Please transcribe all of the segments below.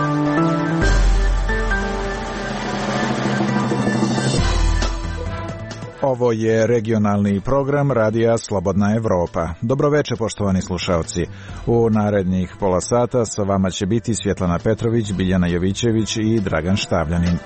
Ovo je regionalni program Radija Slobodna Evropa. Dobroveče, poštovani slušaoci. U narednih pola sata sa vama će biti Svjetlana Petrović, Biljana Jovićević i Dragan Štavljanin.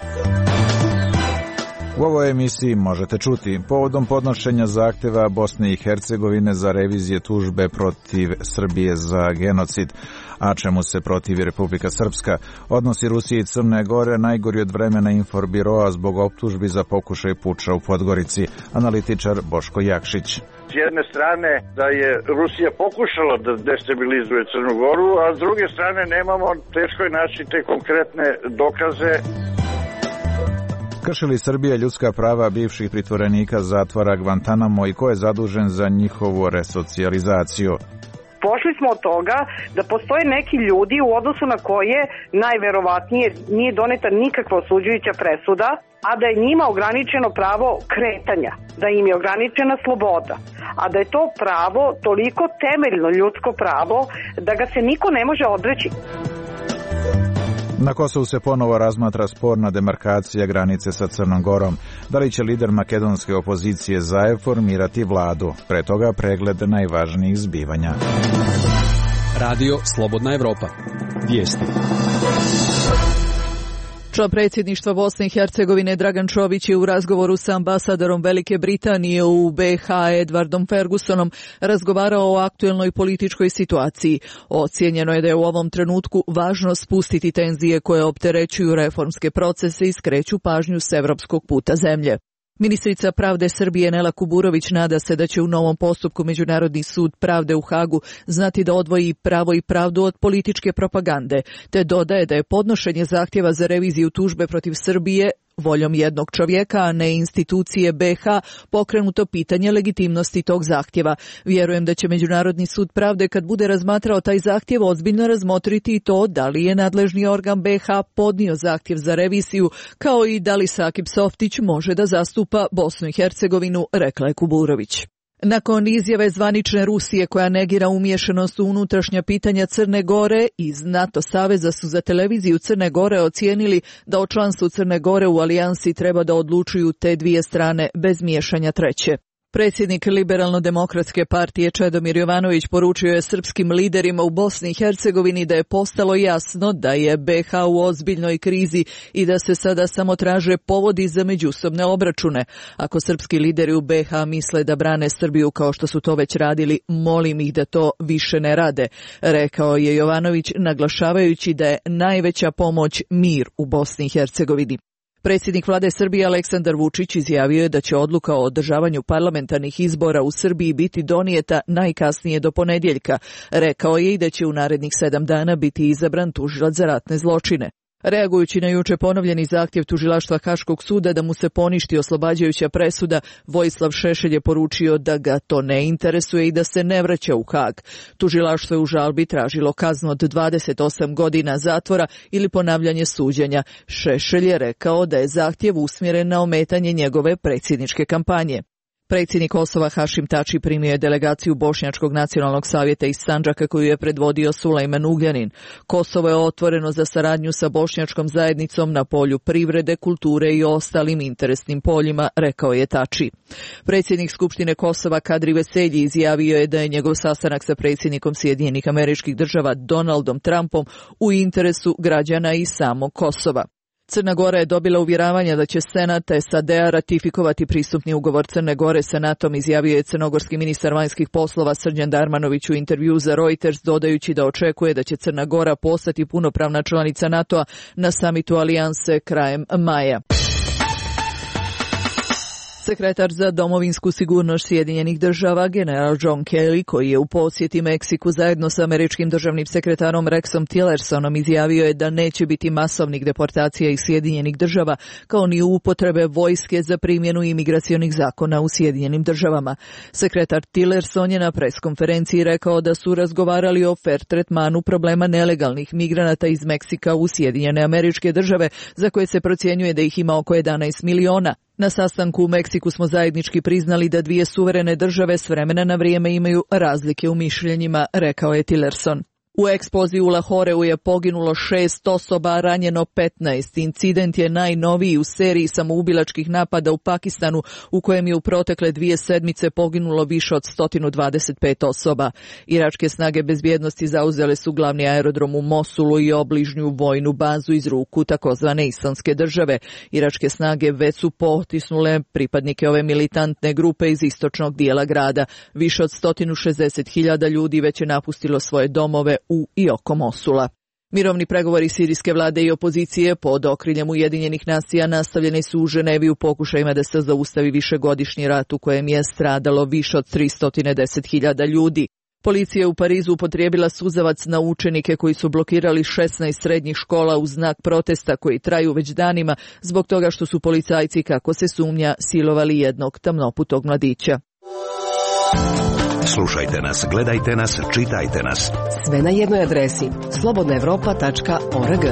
U ovoj emisiji možete čuti povodom podnošenja zahteva Bosne i Hercegovine za revizije tužbe protiv Srbije za genocid, a čemu se protivi Republika Srpska, odnosi Rusije i Crne Gore najgori od vremena Inforbiroa zbog optužbi za pokušaj puča u Podgorici, analitičar Boško Jakšić. S jedne strane da je Rusija pokušala da destabilizuje Crnu Goru, a s druge strane nemamo, teško je naći te konkretne dokaze. Krši li Srbija ljudska prava bivših pritvorenika zatvora Guantanamo i ko je zadužen za njihovu resocijalizaciju? Pošli smo od toga da postoje neki ljudi u odnosu na koje najverovatnije nije doneta nikakva osuđujuća presuda, a da je njima ograničeno pravo kretanja, da im je ograničena sloboda, a da je to pravo toliko temeljno ljudsko pravo da ga se niko ne može odreći. Na Kosovu se ponovo razmatra sporna demarkacija granice sa Crnom Gorom. Da li će lider makedonske opozicije Zaev formirati vladu? Pre toga pregled najvažnijih zbivanja. Radio Slobodna Evropa. Vijesti. Član predsjedništva Bosne i Hercegovine Dragan Čović je u razgovoru sa ambasadorom Velike Britanije u BiH Edwardom Fergusonom razgovarao o aktuelnoj političkoj situaciji. Ocijenjeno je da je u ovom trenutku važno spustiti tenzije koje opterećuju reformske procese i skreću pažnju s evropskog puta zemlje. Ministrica pravde Srbije Nela Kuburović nada se da će u novom postupku Međunarodni sud pravde u Hagu znati da odvoji pravo i pravdu od političke propagande, te dodaje da je podnošenje zahtjeva za reviziju tužbe protiv Srbije voljom jednog čovjeka, a ne institucije BiH, pokrenuto pitanje legitimnosti tog zahtjeva. Vjerujem da će Međunarodni sud pravde kad bude razmatrao taj zahtjev ozbiljno razmotriti i to da li je nadležni organ BiH podnio zahtjev za reviziju, kao i da li Sakip Softić može da zastupa Bosnu i Hercegovinu, rekla je Kuburović. Nakon izjave zvanične Rusije koja negira umiješanost u unutrašnja pitanja Crne Gore, iz NATO saveza su za televiziju Crne Gore ocijenili da o članstvu Crne Gore u alijansi treba da odlučuju te dvije strane bez miješanja treće. Predsjednik Liberalno-demokratske partije Čedomir Jovanović poručio je srpskim liderima u Bosni i Hercegovini da je postalo jasno da je BiH u ozbiljnoj krizi i da se sada samo traže povodi za međusobne obračune. Ako srpski lideri u BiH misle da brane Srbiju kao što su to već radili, molim ih da to više ne rade, rekao je Jovanović, naglašavajući da je najveća pomoć mir u Bosni i Hercegovini. Predsjednik vlade Srbije Aleksandar Vučić izjavio je da će odluka o održavanju parlamentarnih izbora u Srbiji biti donijeta najkasnije do ponedjeljka. Rekao je i da će u narednih 7 dana biti izabran tužilac za ratne zločine. Reagujući na juče ponovljeni zahtjev tužilaštva Haškog suda da mu se poništi oslobađajuća presuda, Vojislav Šešelj je poručio da ga to ne interesuje i da se ne vraća u Hag. Tužilaštvo je u žalbi tražilo kaznu od 28 godina zatvora ili ponavljanje suđenja. Šešelj je rekao da je zahtjev usmjeren na ometanje njegove predsjedničke kampanje. Predsjednik Kosova Hašim Tači primio je delegaciju Bošnjačkog nacionalnog savjeta iz Sandžaka koju je predvodio Sulejman Ugljanin. Kosovo je otvoreno za saradnju sa bošnjačkom zajednicom na polju privrede, kulture i ostalim interesnim poljima, rekao je Tači. Predsjednik Skupštine Kosova Kadri Veselji izjavio je da je njegov sastanak sa predsjednikom Sjedinjenih Američkih Država Donaldom Trumpom u interesu građana i samog Kosova. Crna Gora je dobila uvjeravanja da će Senat SAD-a ratifikovati pristupni ugovor Crne Gore sa NATO-om, izjavio je crnogorski ministar vanjskih poslova Srđan Darmanović u intervju za Reuters, dodajući da očekuje da će Crna Gora postati punopravna članica NATO-a na samitu alijanse krajem maja. Sekretar za domovinsku sigurnost Sjedinjenih Država, general John Kelly, koji je u posjeti Meksiku zajedno sa američkim državnim sekretarom Rexom Tillersonom, izjavio je da neće biti masovnih deportacija iz Sjedinjenih Država, kao ni upotrebe vojske za primjenu imigracionih zakona u Sjedinjenim Državama. Sekretar Tillerson je na preskonferenciji rekao da su razgovarali o fer tretmanu problema nelegalnih migranata iz Meksika u Sjedinjene Američke Države, za koje se procjenjuje da ih ima oko 11 miliona. Na sastanku u Meksiku smo zajednički priznali da dvije suverene države s vremena na vrijeme imaju razlike u mišljenjima, rekao je Tillerson. U eksploziji u Lahoreu je poginulo 6 osoba, a ranjeno 15. Incident je najnoviji u seriji samoubilačkih napada u Pakistanu, u kojem je u protekle 2 sedmice poginulo više od 125 osoba. Iračke snage bezbjednosti zauzele su glavni aerodrom u Mosulu i obližnju vojnu bazu iz ruku takozvane Islamske države. Iračke snage već su potisnule pripadnike ove militantne grupe iz istočnog dijela grada. Više od 160.000 ljudi već je napustilo svoje domove u i oko Mosula. Mirovni pregovori sirijske vlade i opozicije pod okriljem Ujedinjenih nacija nastavljeni su u Ženevi u pokušajima da se zaustavi višegodišnji rat u kojem je stradalo više od 310.000 ljudi. Policija je u Parizu upotrijebila suzavac na učenike koji su blokirali 16 srednjih škola u znak protesta koji traju već danima zbog toga što su policajci, kako se sumnja, silovali jednog tamnoputog mladića. Slušajte nas, gledajte nas, čitajte nas. Sve na jednoj adresi slobodnaevropa.org.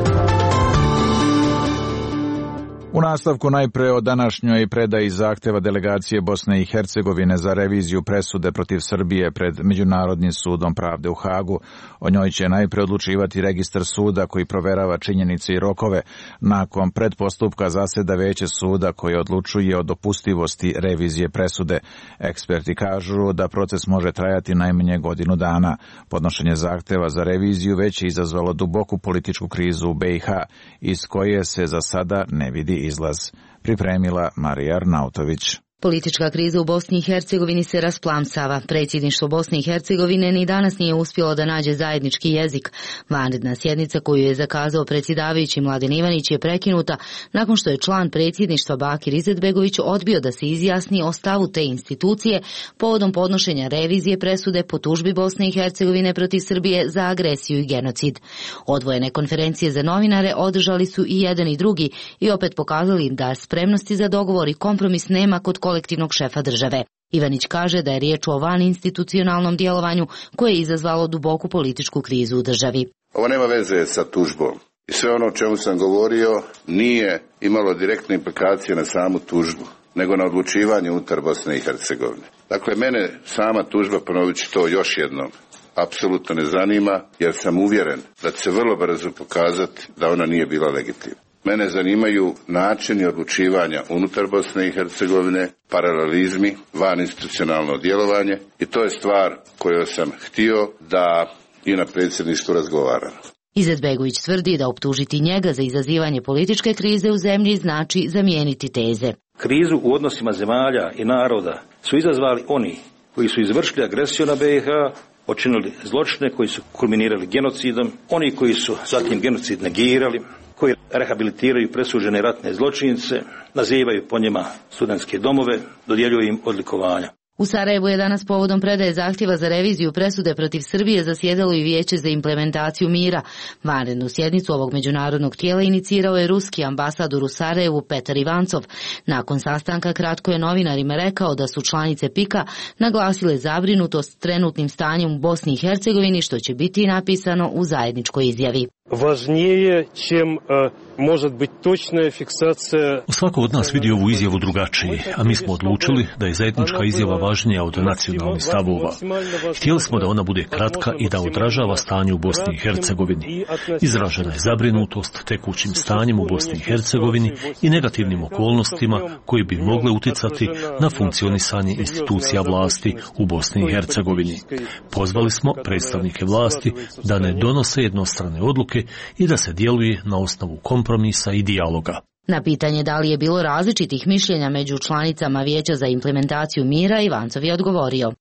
U nastavku najpre o današnjoj predaji zahteva delegacije Bosne i Hercegovine za reviziju presude protiv Srbije pred Međunarodnim sudom pravde u Hagu. O njoj će najpre odlučivati registar suda koji proverava činjenice i rokove. Nakon predpostupka zaseda veće suda koje odlučuje o dopustivosti revizije presude. Eksperti kažu da proces može trajati najmanje godinu dana. Podnošenje zahteva za reviziju već je izazvalo duboku političku krizu u BiH, iz koje se za sada ne vidi izlaz. Pripremila Marija Arnautović. Politička kriza u Bosni i Hercegovini se rasplamsava. Predsjedništvo Bosne i Hercegovine ni danas nije uspjelo da nađe zajednički jezik. Vanredna sjednica koju je zakazao predsjedavajući Mladen Ivanić je prekinuta nakon što je član predsjedništva Bakir Izetbegović odbio da se izjasni o stavu te institucije povodom podnošenja revizije presude po tužbi Bosne i Hercegovine protiv Srbije za agresiju i genocid. Odvojene konferencije za novinare održali su i jedan i drugi i opet pokazali da spremnosti za dogovor i kompromis nema kod kolektivnog šefa države. Ivanić kaže da je riječ o vaninstitucionalnom djelovanju koje je izazvalo duboku političku krizu u državi. Ovo nema veze sa tužbom. I sve ono o čemu sam govorio nije imalo direktne implikacije na samu tužbu, nego na odlučivanje unutar Bosne i Hercegovine. Dakle, mene sama tužba, ponovit ću to još jednom, apsolutno ne zanima, jer sam uvjeren da će se vrlo brzo pokazati da ona nije bila legitimna. Mene zanimaju načini odlučivanja unutar Bosne i Hercegovine, paralelizmi, vaninstitucionalno djelovanje i to je stvar koju sam htio da i na predsjedništvu razgovaramo. Izetbegović tvrdi da optužiti njega za izazivanje političke krize u zemlji znači zamijeniti teze. Krizu u odnosima zemalja i naroda su izazvali oni koji su izvršili agresiju na BiH, počinili zločine koji su kulminirali genocidom, oni koji su zatim genocid negirali, koji rehabilitiraju presuđene ratne zločince, nazivaju po njima studentske domove, dodjeljuju im odlikovanja. U Sarajevu je danas povodom predaje zahtjeva za reviziju presude protiv Srbije zasjedalo i Vijeće za implementaciju mira. Vanrednu sjednicu ovog međunarodnog tijela inicirao je ruski ambasador u Sarajevu Petar Ivancov. Nakon sastanka kratko je novinarima rekao da su članice PIK-a naglasile zabrinutost trenutnim stanjem u Bosni i Hercegovini, što će biti napisano u zajedničkoj izjavi. Važnije čem može biti točna fiksacija. Svako od nas vidi ovu izjavu drugačije, a mi smo odlučili da je zajednička izjava važnija od nacionalnih stavova. Htjeli smo da ona bude kratka i da odražava stanje u Bosni i Hercegovini. Izražena je zabrinutost tekućim stanjem u Bosni i Hercegovini i negativnim okolnostima koji bi mogle utjecati na funkcionisanje institucija vlasti u Bosni i Hercegovini. Pozvali smo predstavnike vlasti da ne donose jednostrane odluke i da se djeluje na osnovu kompromisa i dijaloga. Na pitanje da li je bilo različitih mišljenja među članicama Vijeća za implementaciju mira, Ivancov je odgovorio.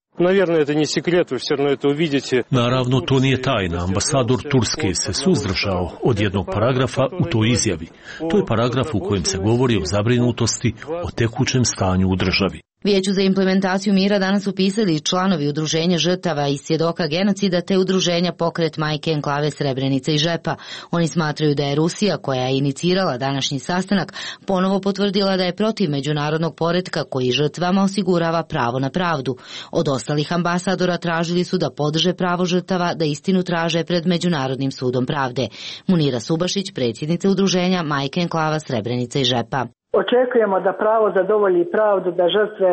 Naravno, to nije tajna. Ambasador Turske se suzdržao od jednog paragrafa u toj izjavi. To je paragraf u kojem se govori o zabrinutosti o tekućem stanju u državi. Vijeću za implementaciju mira danas su pisali članovi udruženja žrtava i svjedoka genocida te udruženja Pokret majke enklave Srebrenica i Žepa. Oni smatraju da je Rusija, koja je inicirala današnji sastanak, ponovo potvrdila da je protiv međunarodnog poretka koji žrtvama osigurava pravo na pravdu. Od ostalih ambasadora tražili su da podrže pravo žrtava da istinu traže pred Međunarodnim sudom pravde. Munira Subašić, predsjednica udruženja majke enklava Srebrenica i Žepa. Očekujemo da pravo zadovolji pravdu, da žrtve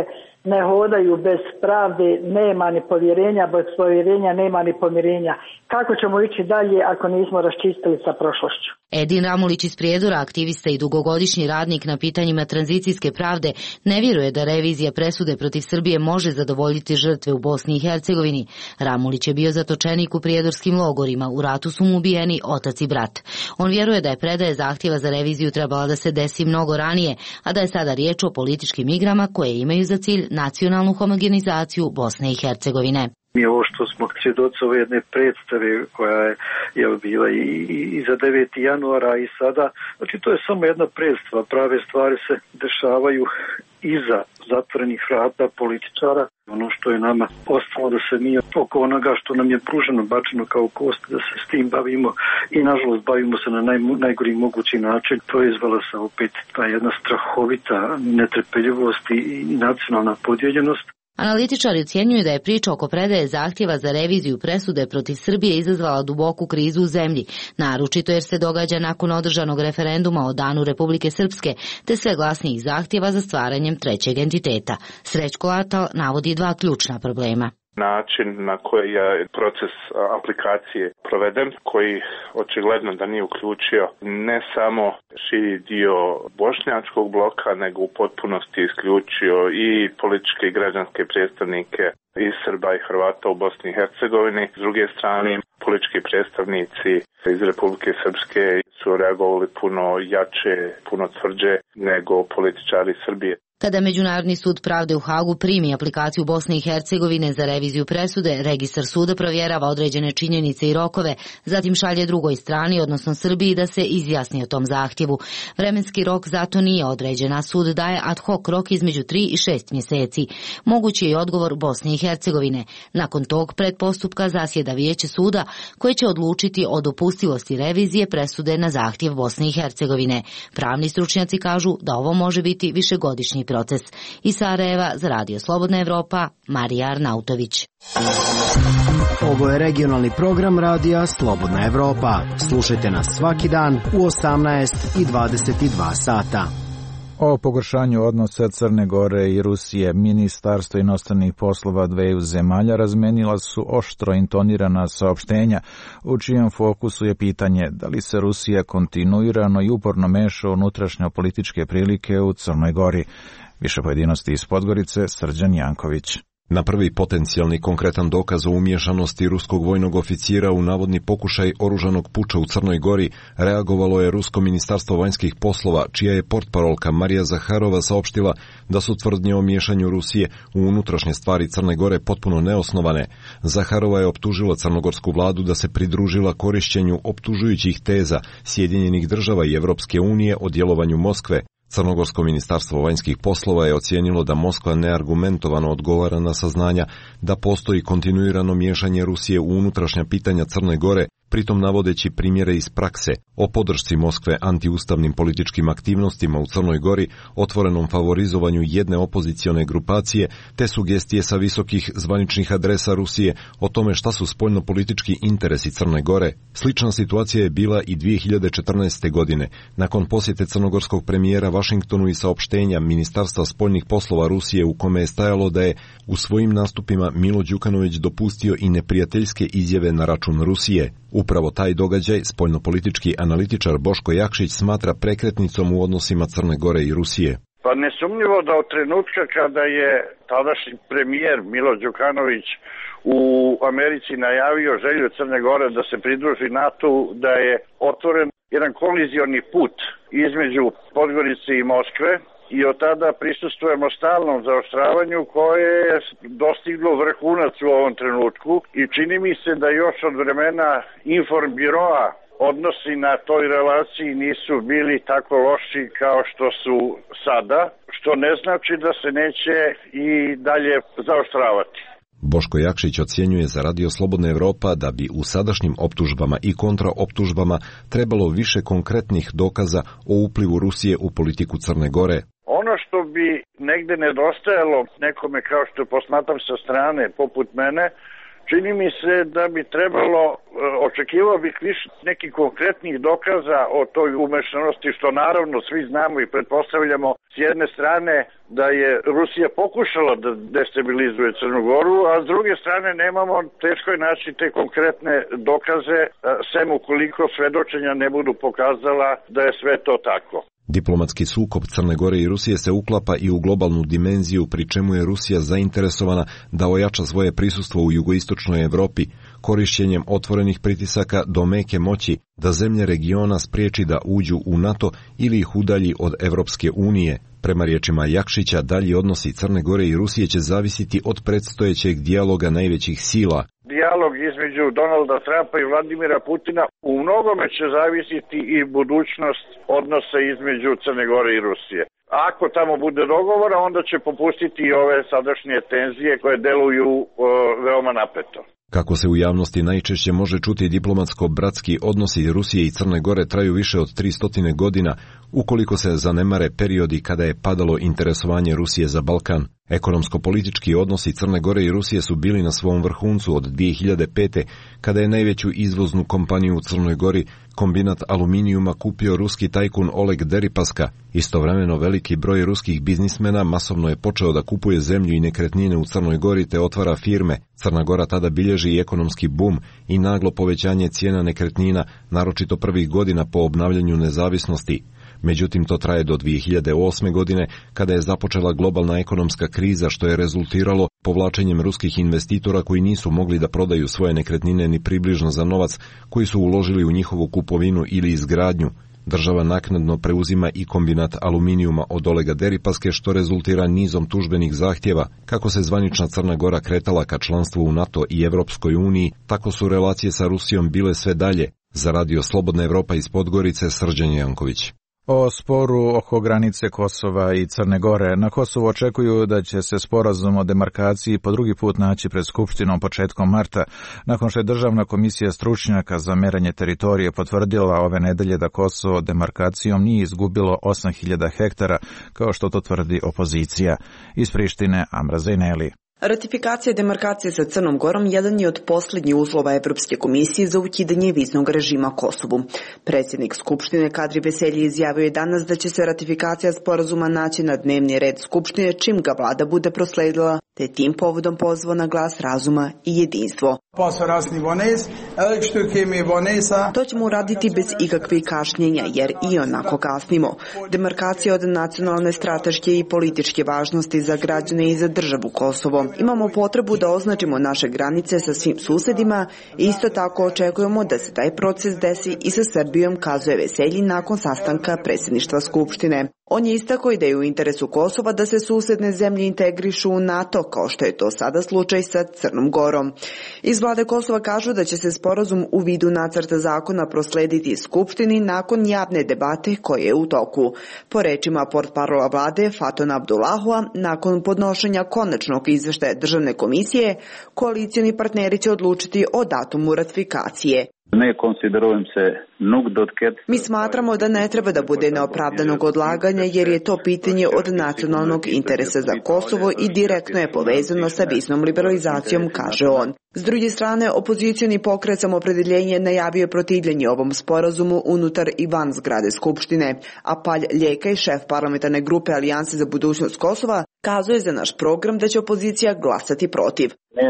ne hodaju bez pravde, nema ni povjerenja, bez povjerenja nema ni pomirenja. Kako ćemo ići dalje ako nismo raščistili sa prošlošću? Edin Ramulić iz Prijedora, aktivista i dugogodišnji radnik na pitanjima tranzicijske pravde, ne vjeruje da revizija presude protiv Srbije može zadovoljiti žrtve u Bosni i Hercegovini. Ramulić je bio zatočenik u prijedorskim logorima, u ratu su mu ubijeni otac i brat. On vjeruje da je predaje zahtjeva za reviziju trebala da se desi mnogo ranije, a da je sada riječ o političkim igrama koje imaju za cilj nacionalnu homogenizaciju Bosne i Hercegovine. Mi ovo što smo svjedoci ove jedne predstave koja je bila i za 9. januara i sada, znači to je samo jedna predstava, prave stvari se dešavaju iza zatvorenih vrata političara. Ono što je nama ostalo da se mi oko onoga što nam je pruženo, bačeno kao kost, da se s tim bavimo i nažalost bavimo se na najgori mogući način. Proizvala se opet ta jedna strahovita netrpeljivost i nacionalna podijeljenost. Analitičari ocjenjuju da je priča oko predaje zahtjeva za reviziju presude protiv Srbije izazvala duboku krizu u zemlji, naročito jer se događa nakon održanog referenduma o Danu Republike Srpske, te sve glasnijih zahtjeva za stvaranjem trećeg entiteta. Srećko Atal navodi dva ključna problema. Način na koji je proces aplikacije proveden, koji očigledno da nije uključio ne samo širi dio bošnjačkog bloka, nego u potpunosti isključio i političke i građanske predstavnike i Srba i Hrvata u Bosni i Hercegovini. S druge strane, politički predstavnici iz Republike Srpske su reagovali puno jače, puno tvrđe nego političari Srbije. Kada Međunarodni sud pravde u Hagu primi aplikaciju Bosne i Hercegovine za reviziju presude, registar suda provjerava određene činjenice i rokove, zatim šalje drugoj strani, odnosno Srbiji, da se izjasni o tom zahtjevu. Vremenski rok zato nije određen, a sud daje ad hoc rok između 3 i 6 mjeseci. Mogući je i odgovor Bosne i Hercegovine. Nakon tog predpostupka zasjeda vijeće suda koje će odlučiti o dopustivosti revizije presude na zahtjev Bosne i Hercegovine. Pravni stručnjaci kažu da ovo može biti višegodišnji proces. Iz Sarajeva za Radio Slobodna Evropa, Marija Arnautović. Ovo je regionalni program Radija Slobodna Evropa. Slušajte nas svaki dan u 18 i 22 sata. O pogoršanju odnosa Crne Gore i Rusije Ministarstvo inostranih poslova dveju zemalja razmenila su oštro intonirana saopštenja, u čijem fokusu je pitanje da li se Rusija kontinuirano i uporno meša u unutrašnjo-političke prilike u Crnoj Gori. Više pojedinosti iz Podgorice, Srđan Janković. Na prvi potencijalni konkretan dokaz o umiješanosti ruskog vojnog oficira u navodni pokušaj oružanog puča u Crnoj Gori reagovalo je Rusko ministarstvo vanjskih poslova, čija je portparolka Marija Zaharova saopštila da su tvrdnje o miješanju Rusije u unutrašnje stvari Crne Gore potpuno neosnovane. Zaharova je optužila crnogorsku vladu da se pridružila korišćenju optužujućih teza Sjedinjenih država i Evropske unije o djelovanju Moskve. Crnogorsko ministarstvo vanjskih poslova je ocijenilo da Moskva neargumentovano odgovara na saznanja da postoji kontinuirano miješanje Rusije u unutrašnja pitanja Crne Gore, pritom navodeći primjere iz prakse o podršci Moskve antiustavnim političkim aktivnostima u Crnoj Gori, otvorenom favorizovanju jedne opozicione grupacije, te sugestije sa visokih zvaničnih adresa Rusije o tome šta su spoljnopolitički interesi Crne Gore. Slična situacija je bila i 2014. godine, nakon posjete crnogorskog premijera Vašingtonu i saopštenja Ministarstva spoljnih poslova Rusije u kome je stajalo da je u svojim nastupima Milo Đukanović dopustio i neprijateljske izjave na račun Rusije. Upravo taj događaj spoljnopolitički analitičar Boško Jakšić smatra prekretnicom u odnosima Crne Gore i Rusije. Pa nesumnjivo da od trenutka kada je tadašnji premijer Milo Đukanović u Americi najavio želju Crne Gore da se pridruži NATO, da je otvoren jedan kolizioni put između Podgorice i Moskve, i od tada prisustvujemo stalnom zaoštravanju koje je dostiglo vrhunac u ovom trenutku i čini mi se da još od vremena Informbiroa odnosi na toj relaciji nisu bili tako loši kao što su sada, što ne znači da se neće i dalje zaoštravati. Boško Jakšić ocjenjuje za Radio Slobodna Evropa da bi u sadašnjim optužbama i kontraoptužbama trebalo više konkretnih dokaza o uplivu Rusije u politiku Crne Gore. Ono što bi negde nedostajalo nekome kao što posmatram sa strane poput mene, čini mi se da bi trebalo, očekivao bih više nekih konkretnih dokaza o toj umešanosti, što naravno svi znamo i pretpostavljamo s jedne strane da je Rusija pokušala da destabilizuje Crnu Goru, a s druge strane nemamo, teško je naći te konkretne dokaze, sem ukoliko svedočenja ne budu pokazala da je sve to tako. Diplomatski sukob Crne Gore i Rusije se uklapa i u globalnu dimenziju, pri čemu je Rusija zainteresovana da ojača svoje prisustvo u jugoistočnoj Evropi, korišćenjem otvorenih pritisaka do meke moći, da zemlje regiona spriječi da uđu u NATO ili ih udalji od Evropske unije. Prema riječima Jakšića, dalji odnosi Crne Gore i Rusije će zavisiti od predstojećeg dijaloga najvećih sila. Dijalog između Donalda Trumpa i Vladimira Putina u mnogome će zavisiti i budućnost odnosa između Crne Gore i Rusije. Ako tamo bude dogovora, onda će popustiti i ove sadašnje tenzije koje deluju veoma napeto. Kako se u javnosti najčešće može čuti, diplomatsko-bratski odnosi Rusije i Crne Gore traju više od 300 godina, ukoliko se zanemare periodi kada je padalo interesovanje Rusije za Balkan. Ekonomsko-politički odnosi Crne Gore i Rusije su bili na svom vrhuncu od 2005. kada je najveću izvoznu kompaniju u Crnoj Gori, kombinat aluminijuma, kupio ruski tajkun Oleg Deripaska. Istovremeno veliki broj ruskih biznismena masovno je počeo da kupuje zemlju i nekretnine u Crnoj Gori te otvara firme. Crna Gora tada bilježi i ekonomski bum i naglo povećanje cijena nekretnina, naročito prvih godina po obnavljanju nezavisnosti. Međutim, to traje do 2008. godine, kada je započela globalna ekonomska kriza, što je rezultiralo povlačenjem ruskih investitora koji nisu mogli da prodaju svoje nekretnine ni približno za novac koji su uložili u njihovu kupovinu ili izgradnju. Država naknadno preuzima i kombinat aluminijuma od Olega Deripaske, što rezultira nizom tužbenih zahtjeva. Kako se zvanična Crna Gora kretala ka članstvu u NATO i Evropskoj uniji, tako su relacije sa Rusijom bile sve dalje. Za Radio Slobodna Evropa iz Podgorice, Srđan Janković. O sporu oko granice Kosova i Crne Gore. Na Kosovu očekuju da će se sporazum o demarkaciji po drugi put naći pred Skupštinom početkom marta, nakon što je Državna komisija stručnjaka za merenje teritorije potvrdila ove nedelje da Kosovo demarkacijom nije izgubilo 8.000 hektara, kao što to tvrdi opozicija. Iz Prištine, Amra Zejneli. Ratifikacija demarkacije sa Crnom Gorom jedan je od posljednjih uslova Evropske komisije za ukidanje viznog režima Kosovu. Predsjednik Skupštine Kadri Veselji izjavio je danas da će se ratifikacija sporazuma naći na dnevni red Skupštine čim ga vlada bude prosledila, te tim povodom pozvao na glas razuma i jedinstvo. To ćemo uraditi bez ikakvih kašnjenja, jer i onako kasnimo. Demarkacija od nacionalne, strateške i političke važnosti za građane i za državu Kosovo. Imamo potrebu da označimo naše granice sa svim susedima i isto tako očekujemo da se taj proces desi i sa Srbijom, kazuje Veselji nakon sastanka predsjedništva Skupštine. On je istakao i da je u interesu Kosova da se susedne zemlje integrišu u NATO, kao što je to sada slučaj sa Crnom Gorom. Iz vlade Kosova kažu da će se sporazum u vidu nacrta zakona proslediti Skupštini nakon javne debate koje je u toku. Po rečima portparola vlade Fatona Abdullahua, nakon podnošenja konačnog izveštaja Državne komisije, koalicioni partneri će odlučiti o datumu ratifikacije. Mi smatramo da ne treba da bude neopravdanog odlaganja, jer je to pitanje od nacionalnog interesa za Kosovo i direktno je povezano sa viznom liberalizacijom, kaže on. S druge strane, opozicioni pokret Samoopredjeljenje najavio protivljenje ovom sporazumu unutar i van zgrade Skupštine, a Palj Ljekaj, šef parlamentarne grupe Alijanse za budućnost Kosova, kazuje za naš program da će opozicija glasati protiv.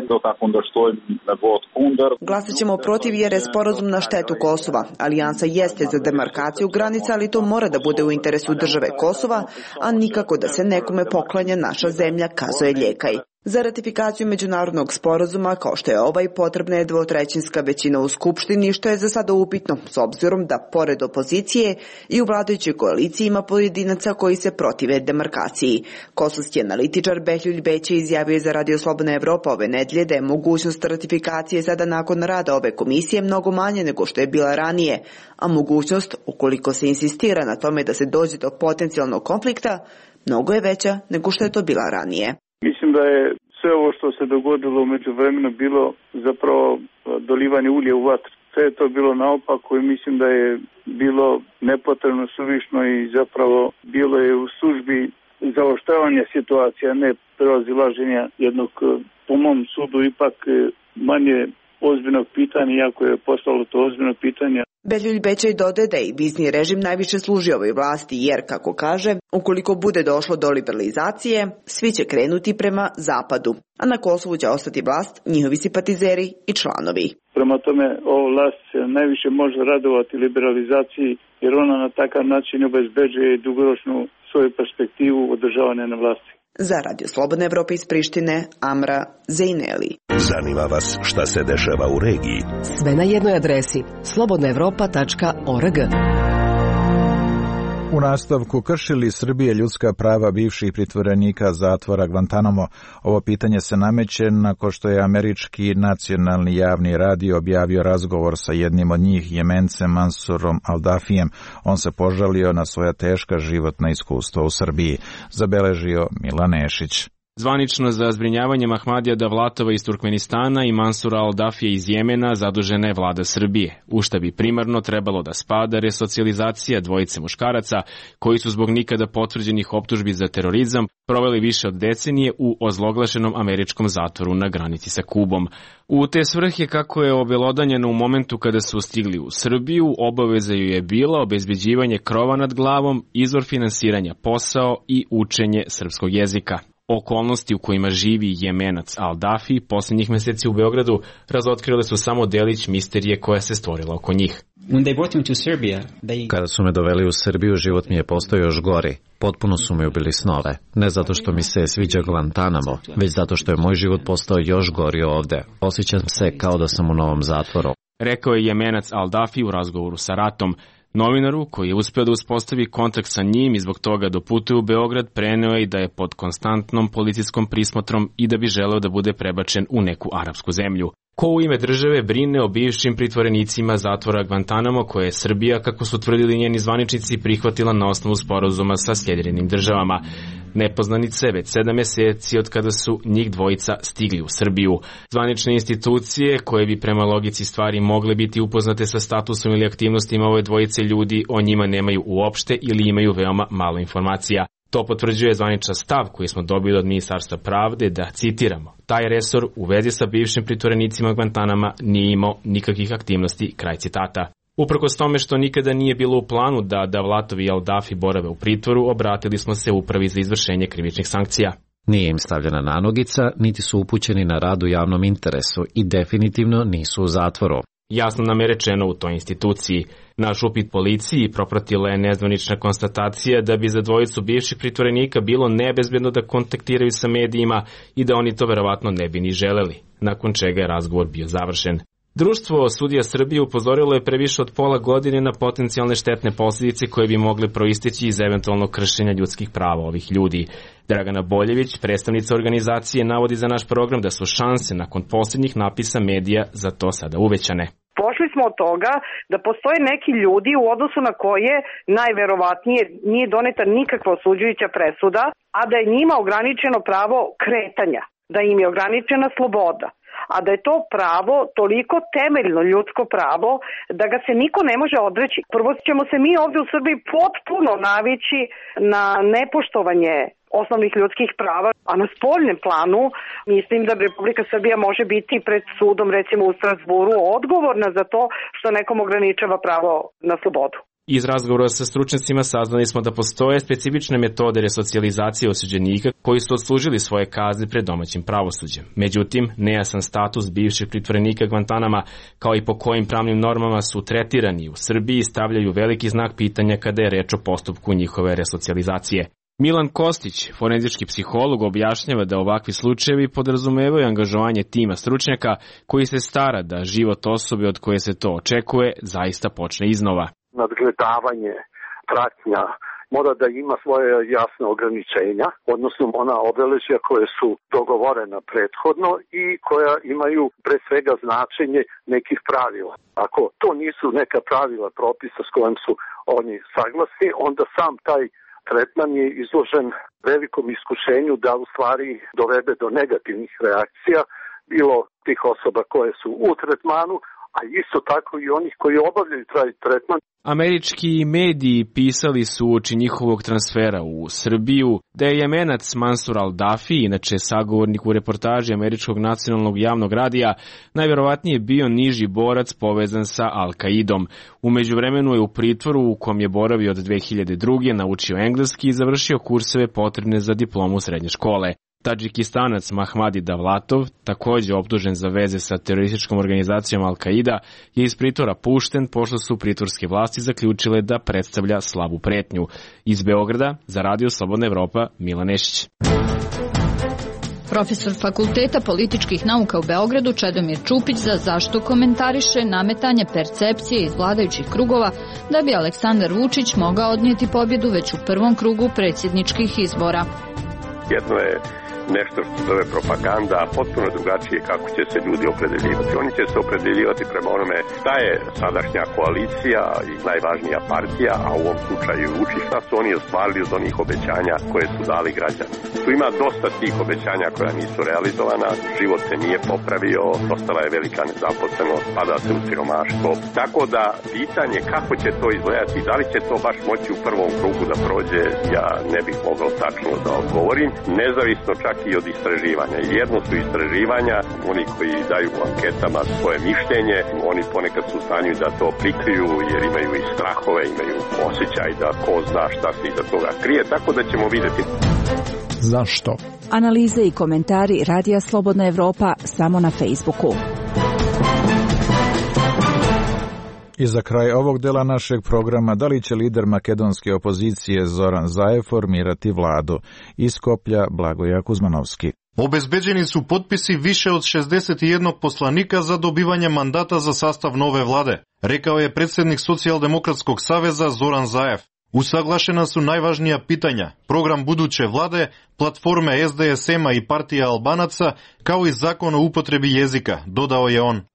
Glasat ćemo protiv jer je sporazum na štetu Kosova. Alijansa jeste za demarkaciju granica, ali to mora da bude u interesu države Kosova, a nikako da se nekome poklanja naša zemlja, kazuje Ljekaj. Za ratifikaciju međunarodnog sporazuma, kao što je ovaj, potrebna je dvotrećinska većina u Skupštini, što je za sada upitno, s obzirom da, pored opozicije, i u vladajućoj koaliciji ima pojedinaca koji se protive demarkaciji. Kosovski analitičar Behljuljs Beća izjavio je za Radio Slobodna Evropa ove nedelje da je mogućnost ratifikacije sada nakon rada ove komisije mnogo manje nego što je bila ranije, a mogućnost, ukoliko se insistira na tome da se dođe do potencijalnog konflikta, mnogo je veća nego što je to bila ranije. Mislim da je sve ovo što se dogodilo u međuvremenu bilo zapravo dolivanje ulja u vatru. Sve je to bilo naopako i mislim da je bilo nepotrebno, suvišno i zapravo bilo je u službi zaoštravanja situacija, ne prevazilaženja jednog, po mom sudu, ipak manje ozbiljnog pitanja, iako je postalo to ozbiljno pitanje. Beljulj Bećaj dodaje da je vizni režim najviše služi ovoj vlasti jer, kako kaže, ukoliko bude došlo do liberalizacije, svi će krenuti prema zapadu, a na Kosovu će ostati vlast njihovi simpatizeri i članovi. Prema tome, ova vlast se najviše može radovati liberalizaciji jer ona na takav način obezbeđuje dugoročnu svoju perspektivu održavanja na vlasti. Za Radio Slobodna Evropa iz Prištine, Amra Zejneli. Zanima vas šta se dešava u regiji? Sve na jednoj adresi slobodnaevropa.org. U nastavku, krši li Srbije ljudska prava bivših pritvorenika zatvora Guantanamo? Ovo pitanje se nameće nakon što je američki nacionalni javni radio objavio razgovor sa jednim od njih, Jemencem Mansurom Aldafijem. On se požalio na svoja teška životna iskustva u Srbiji. Zabeležio Milan Nešić. Zvanično za zbrinjavanje Ahmadija Davlatova iz Turkmenistana i Mansura Aldafije iz Jemena zadužena je vlada Srbije, u šta bi primarno trebalo da spada resocijalizacija dvojice muškaraca koji su zbog nikada potvrđenih optužbi za terorizam proveli više od decenije u ozloglašenom američkom zatvoru na granici sa Kubom. U te svrhe, kako je obelodanjeno u momentu kada su stigli u Srbiju, obaveza ju je bila obezbeđivanje krova nad glavom, izvor finansiranja, posao i učenje srpskog jezika. Okolnosti u kojima živi Jemenac Aldafi posljednjih meseci u Beogradu razotkrile su samo delić misterije koja se stvorila oko njih. Kada su me doveli u Srbiju, život mi je postao još gori. Potpuno su mi ubili snove. Ne zato što mi se sviđa Guantanamo, već zato što je moj život postao još gori ovde. Osjećam se kao da sam u novom zatvoru. Rekao je Jemenac Aldafi u razgovoru sa Ratom. Novinaru, koji je uspeo da uspostavi kontakt sa njim i zbog toga doputuje u Beograd, preneo je i da je pod konstantnom policijskom prismotrom i da bi želeo da bude prebačen u neku arapsku zemlju. Ko u ime države brine o bivšim pritvorenicima zatvora Guantanamo, koje je Srbija, kako su tvrdili njeni zvaničnici, prihvatila na osnovu sporazuma sa Sjedinjenim Državama. Nepoznanice već 7 meseci od kada su njih dvojica stigli u Srbiju. Zvanične institucije, koje bi prema logici stvari mogle biti upoznate sa statusom ili aktivnostima ove dvojice ljudi, o njima nemaju uopšte ili imaju veoma malo informacija. To potvrđuje zvaničan stav koji smo dobili od Ministarstva pravde da, citiramo, taj resor u vezi sa bivšim pritvorenicima Guantanama nije imao nikakvih aktivnosti, kraj citata. Uprkos tome što nikada nije bilo u planu da Davlatov i Aldafi borave u pritvoru, obratili smo se Upravi za izvršenje krivičnih sankcija. Nije im stavljena nanogica, niti su upućeni na rad u javnom interesu i definitivno nisu u zatvoru. Jasno nam je rečeno u toj instituciji. Naš upit policiji propratila je nezvanična konstatacija da bi za dvojicu bivših pritvorenika bilo nebezbedno da kontaktiraju sa medijima i da oni to verovatno ne bi ni želeli, nakon čega je razgovor bio završen. Društvo sudija Srbije upozorilo je pre više od pola godine na potencijalne štetne posljedice koje bi mogle proisteći iz eventualnog kršenja ljudskih prava ovih ljudi. Dragana Boljević, predstavnica organizacije, navodi za naš program da su šanse nakon posljednjih napisa medija za to sada uvećane. Pošli smo od toga da postoje neki ljudi u odnosu na koje najverovatnije nije doneta nikakva osuđujuća presuda, a da je njima ograničeno pravo kretanja, da im je ograničena sloboda. A da je to pravo toliko temeljno ljudsko pravo da ga se niko ne može odreći. Prvo ćemo se mi ovdje u Srbiji potpuno navići na nepoštovanje osnovnih ljudskih prava, a na spoljnem planu mislim da Republika Srbija može biti pred sudom, recimo u Strasburu, odgovorna za to što nekom ograničava pravo na slobodu. Iz razgovora sa stručnjacima saznali smo da postoje specifične metode resocijalizacije osuđenika koji su odslužili svoje kazne pred domaćim pravosuđem. Međutim, nejasan status bivših pritvorenika Guantanama, kao i po kojim pravnim normama su tretirani u Srbiji, stavljaju veliki znak pitanja kada je reč o postupku njihove resocijalizacije. Milan Kostić, forenzički psiholog, objašnjava da ovakvi slučajevi podrazumevaju angažovanje tima stručnjaka koji se stara da život osobe od koje se to očekuje zaista počne iznova. Nadgledavanje, pratnja, mora da ima svoje jasne ograničenja, odnosno ona obeležja koje su dogovorena prethodno i koja imaju pre svega značenje nekih pravila. Ako to nisu neka pravila propisa s kojim su oni saglasni, onda sam taj tretman je izložen velikom iskušenju da u stvari dovede do negativnih reakcija, bilo tih osoba koje su u tretmanu, a isto tako i onih koji obavljaju taj tretman. Američki mediji pisali su uoči njihovog transfera u Srbiju da je Jemenac Mansur al-Dafi, inače sagovornik u reportaži Američkog nacionalnog javnog radija, najverovatnije bio niži borac povezan sa Al-Kaidom. U međuvremenu je u pritvoru u kom je boravio od 2002. naučio engleski i završio kurseve potrebne za diplomu srednje škole. Tadžikistanac Mahmadi Davlatov, takođe optužen za veze sa terorističkom organizacijom Al-Kaida, je iz pritvora pušten pošto su pritvorske vlasti zaključile da predstavlja slabu pretnju. Iz Beograda, za Radio Slobodna Evropa, Milan Nešić. Profesor Fakulteta političkih nauka u Beogradu Čedomir Čupić za zašto komentariše nametanje percepcije iz vladajućih krugova da bi Aleksandar Vučić mogao odnijeti pobjedu već u prvom krugu predsjedničkih izbora. Jedno je nešto što se zove propaganda, potpuno drugačije kako će se ljudi opredeljivati. Oni će se opredeljivati prema onome šta je sadašnja koalicija i najvažnija partija, a u ovom slučaju Vučić, šta su oni ostvarili od onih obećanja koje su dali građani. Tu ima dosta tih obećanja koja nisu realizovana, život se nije popravio, ostala je velika nezaposlenost, pada se u siromaštvo. Tako da pitanje kako će to izgledati, da li će to baš moći u prvom krugu da prođe, ja ne bih mogao tačno da odgovorim, nezavisno čak i od istraživanja. Jedno su istraživanja, oni koji daju u anketama svoje mišljenje, oni ponekad su u stanju da to prikriju jer imaju i strahove, imaju osjećaj da ko zna šta se iza toga krije, tako da ćemo vidjeti. Zašto? Analize i komentari Radija Slobodna Evropa samo na Facebooku. I za kraj ovog dela našeg programa, da li će lider makedonske opozicije Zoran Zaev formirati vladu? Iz Skoplja Blagoja Kuzmanovski. Obezbeđeni su potpisi više od 61 poslanika za dobivanje mandata za sastav nove vlade, rekao je predsjednik Socijaldemokratskog saveza Zoran Zaev. Usaglašena su najvažnija pitanja, program buduće vlade, platforme SDSM-a i partija Albanaca, kao i zakon o upotrebi jezika, dodao je on.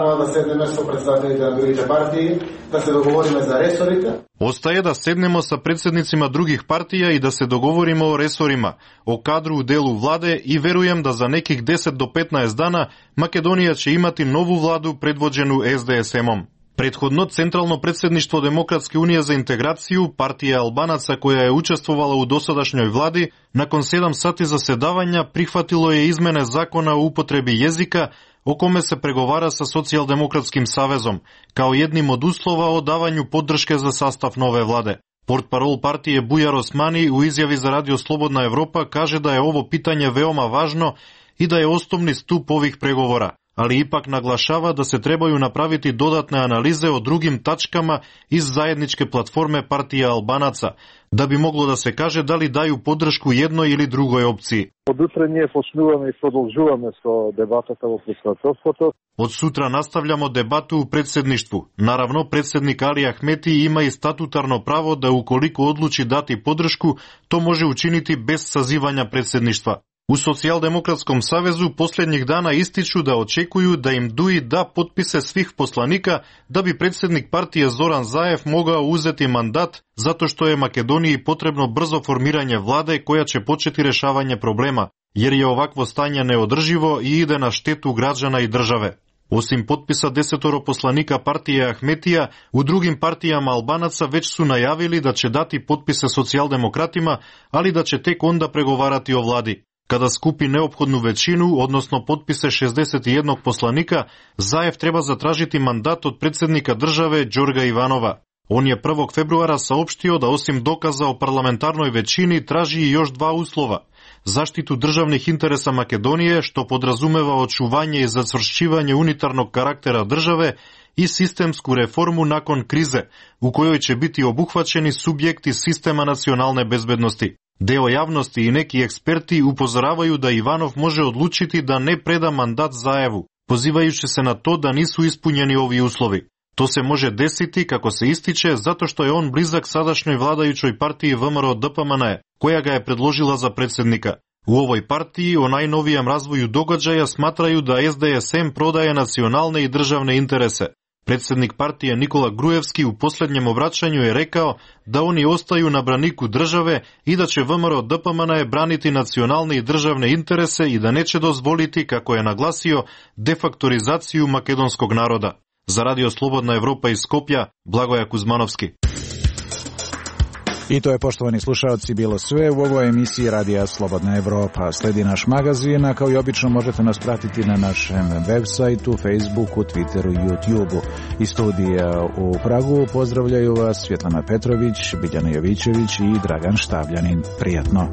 Ostaje da sednemo sa predsjednicima drugih partija i da se dogovorimo o resorima, o kadru u delu vlade i verujem da za nekih 10 do 15 dana Makedonija će imati novu vladu predvođenu SDSM-om. Prethodno, Centralno predsjedništvo Demokratske unije za integraciju, partija Albanaca koja je učestvovala u dosadašnjoj vladi, nakon 7 sati zasedavanja prihvatilo je izmene zakona o upotrebi jezika, o kome se pregovara sa Socijaldemokratskim savezom, kao jednim od uslova o davanju podrške za sastav nove vlade. Portparol partije Bujar Osmani u izjavi za Radio Slobodna Evropa kaže da je ovo pitanje veoma važno i da je osnovni stup ovih pregovora, ali ipak naglašava da se trebaju napraviti dodatne analize o drugim tačkama iz zajedničke platforme partija Albanaca, da bi moglo da se kaže da li daju podršku jednoj ili drugoj opciji. Od sutra nastavljamo debatu u predsjedništvu. Naravno, predsjednik Ali Ahmeti ima i statutarno pravo da ukoliko odluči dati podršku, to može učiniti bez sazivanja predsjedništva. U Socijaldemokratskom savezu posljednjih dana ističu da očekuju da im DUI da potpise svih poslanika da bi predsjednik partije Zoran Zaev mogao uzeti mandat zato što je Makedoniji potrebno brzo formiranje vlade koja će početi rješavanje problema, jer je ovakvo stanje neodrživo i ide na štetu građana i države. Osim potpisa 10 poslanika partije Ahmetija, u drugim partijama Albanaca već su najavili da će dati potpise socijaldemokratima, ali da će tek onda pregovarati o vladi. Kada skupi neophodnu većinu, odnosno potpise 61 poslanika, Zaev treba zatražiti mandat od predsjednika države Đorga Ivanova. On je 1. februara saopštio da osim dokaza o parlamentarnoj većini traži i još 2 uslova. Zaštitu državnih interesa Makedonije, što podrazumeva očuvanje i zacvršćivanje unitarnog karaktera države, i sistemsku reformu nakon krize, u kojoj će biti obuhvaćeni subjekti sistema nacionalne bezbednosti. Deo javnosti i neki eksperti upozoravaju da Ivanov može odlučiti da ne preda mandat Zaevu, pozivajući se na to da nisu ispunjeni ovi uslovi. To se može desiti, kako se ističe, zato što je on blizak sadašnjoj vladajućoj partiji VMRO DPMNE, koja ga je predložila za predsjednika. U ovoj partiji o najnovijem razvoju događaja smatraju da SDSM prodaje nacionalne i državne interese. Predsjednik partije Nikola Grujevski u posljednjem obraćanju je rekao da oni ostaju na braniku države i da će VMRO DPMNE braniti nacionalne i državne interese i da neće dozvoliti, kako je naglasio, defaktorizaciju makedonskog naroda. Za Radio Slobodna Evropa iz Skopja, Blagoja Kuzmanovski. I to je, poštovani slušalci, bilo sve u ovoj emisiji Radija Slobodna Evropa. Sledi naš magazin, a kao i obično možete nas pratiti na našem web sajtu, Facebooku, Twitteru i YouTubeu. Iz studija u Pragu pozdravljaju vas Svjetlana Petrović, Biljana Jovićević i Dragan Štabljanin. Prijatno!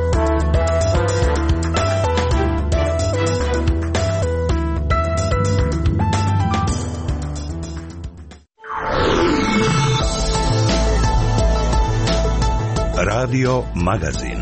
Radio Magazin.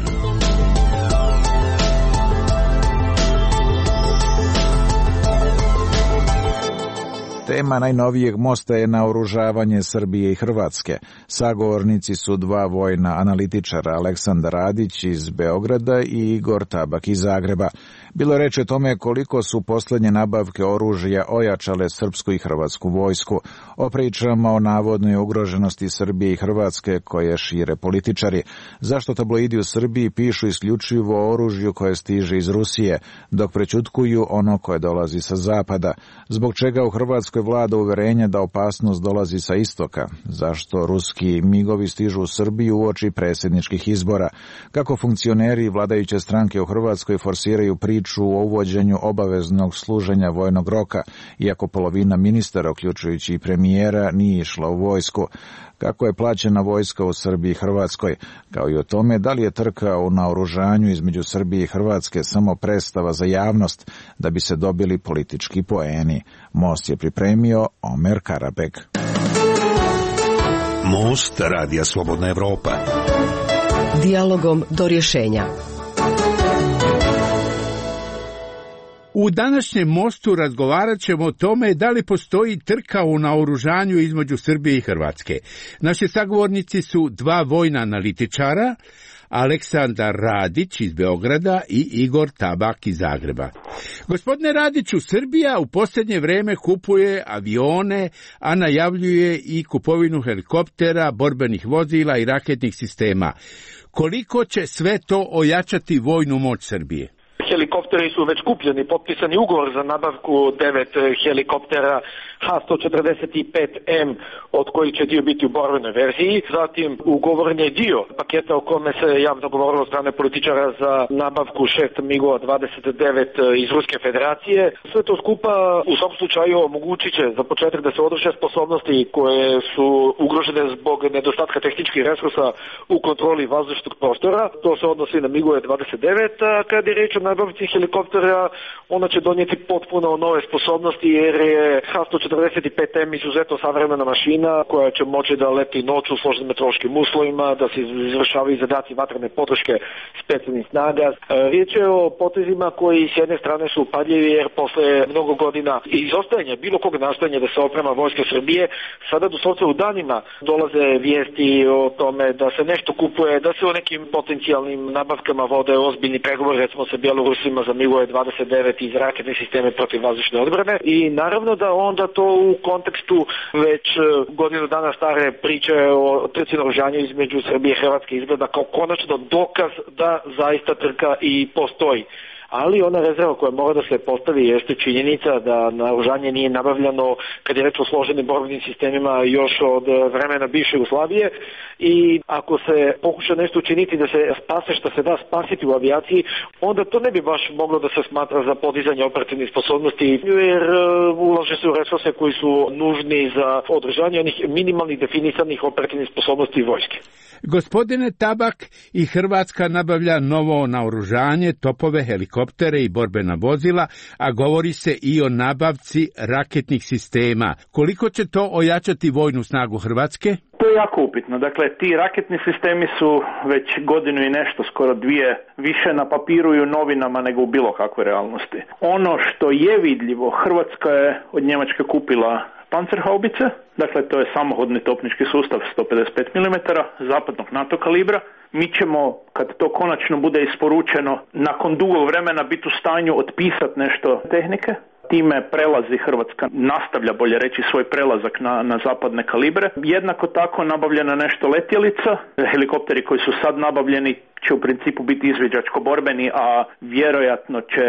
Tema najnovijeg mosta je naoružavanje Srbije i Hrvatske. Sagovornici su dva vojna analitičara, Aleksandar Radić iz Beograda i Igor Tabak iz Zagreba. Bilo je reč o tome koliko su posljednje nabavke oružja ojačale srpsku i hrvatsku vojsku. O pričama o navodnoj ugroženosti Srbije i Hrvatske koje šire političari. Zašto tabloidi u Srbiji pišu isključivo o oružju koje stiže iz Rusije, dok prećutkuju ono koje dolazi sa zapada? Zbog čega u Hrvatskoj vlada uverenje da opasnost dolazi sa istoka? Zašto ruski migovi stižu u Srbiju uoči predsjedničkih izbora? Kako funkcioneri vladajuće stranke u Hrvatskoj forsiraju priču o uvođenju obaveznog služenja vojnog roka, iako polovina ministara, uključujući i premijera, nije išla u vojsku? Kako je plaćena vojska u Srbiji i Hrvatskoj, kao i o tome da li je trka u naoružanju između Srbije i Hrvatske samo predstava za javnost da bi se dobili politički poeni. Most je pripremio Omer Karabek. Most Radija Slobodna Evropa. Dijalogom do rješenja. U današnjem mostu razgovarat ćemo o tome da li postoji trka u naoružanju između Srbije i Hrvatske. Naši sagovornici su dva vojna analitičara, Aleksandar Radić iz Beograda i Igor Tabak iz Zagreba. Gospodine Radiću, Srbija u posljednje vrijeme kupuje avione, a najavljuje i kupovinu helikoptera, borbenih vozila i raketnih sistema. Koliko će sve to ojačati vojnu moć Srbije? Helikopteri su već kupljeni, potpisani ugovor za nabavku 9 helikoptera H-145M, od kojih će dio biti u borbenoj verziji. Zatim ugovoren je dio paketa o kome se javno govorilo od strane političara za nabavku 6 MiG-ova 29 iz Ruske federacije. Sve to skupa u svom slučaju omogućit će za početak da se održe sposobnosti koje su ugrožene zbog nedostatka tehničkih resursa u kontroli vazdušnog prostora. To se odnosi na MiG-ove 29, a kad je reč o nabavci helikoptera, ona će donijeti potpuno nove sposobnosti jer je H-145M izuzetno savremena mašina koja će moći da leti noću u složenim meteorološkim uslovima, da se izvršavaju zadaci vatrene podrške specijalnih snaga. Riječ je o potezima koji s jedne strane su upadljivi jer posle mnogo godina izostajanja bilo kog nastojanja da se oprema vojska Srbije, sada doslovce u danima dolaze vijesti o tome da se nešto kupuje, da se o nekim potencijalnim nabavkama vode ozbiljni pregovori, recimo sa Bjelorusima za MiG-ove 29 iz raketne sisteme protiv vazdušne odbrane. I naravno da onda to u kontekstu već godinu dana stare priče o trci naoružanju između Srbije i Hrvatske izgleda kao konačno dokaz da zaista trka i postoji. Ali ona rezerva koja mora da se postavi jeste činjenica da naoružanje nije nabavljano kad je reč o složenim borbenim sistemima još od vremena bivše Jugoslavije i ako se pokuša nešto učiniti da se spase što se da spasiti u avijaciji, onda to ne bi baš moglo da se smatra za podizanje operativnih sposobnosti jer ulaže se u resurse koji su nužni za održanje onih minimalnih definisanih operativnih sposobnosti vojske. Gospodine Tabak, i Hrvatska nabavlja novo naoružanje, topove, helikoptere i borbena vozila, a govori se i o nabavci raketnih sistema. Koliko će to ojačati vojnu snagu Hrvatske? To je jako upitno. Dakle, ti raketni sistemi su već godinu i nešto, skoro dvije, više na papiru i u novinama nego u bilo kakvoj realnosti. Ono što je vidljivo, Hrvatska je od Njemačke kupila pancerhaubice, dakle to je samohodni topnički sustav 155 mm zapadnog NATO kalibra. Mi ćemo, kad to konačno bude isporučeno, nakon dugog vremena biti u stanju otpisati nešto tehnike. Time prelazi Hrvatska, nastavlja bolje reći svoj prelazak na zapadne kalibre. Jednako tako nabavljena nešto letjelica. Helikopteri koji su sad nabavljeni će u principu biti izviđačko borbeni, a vjerojatno će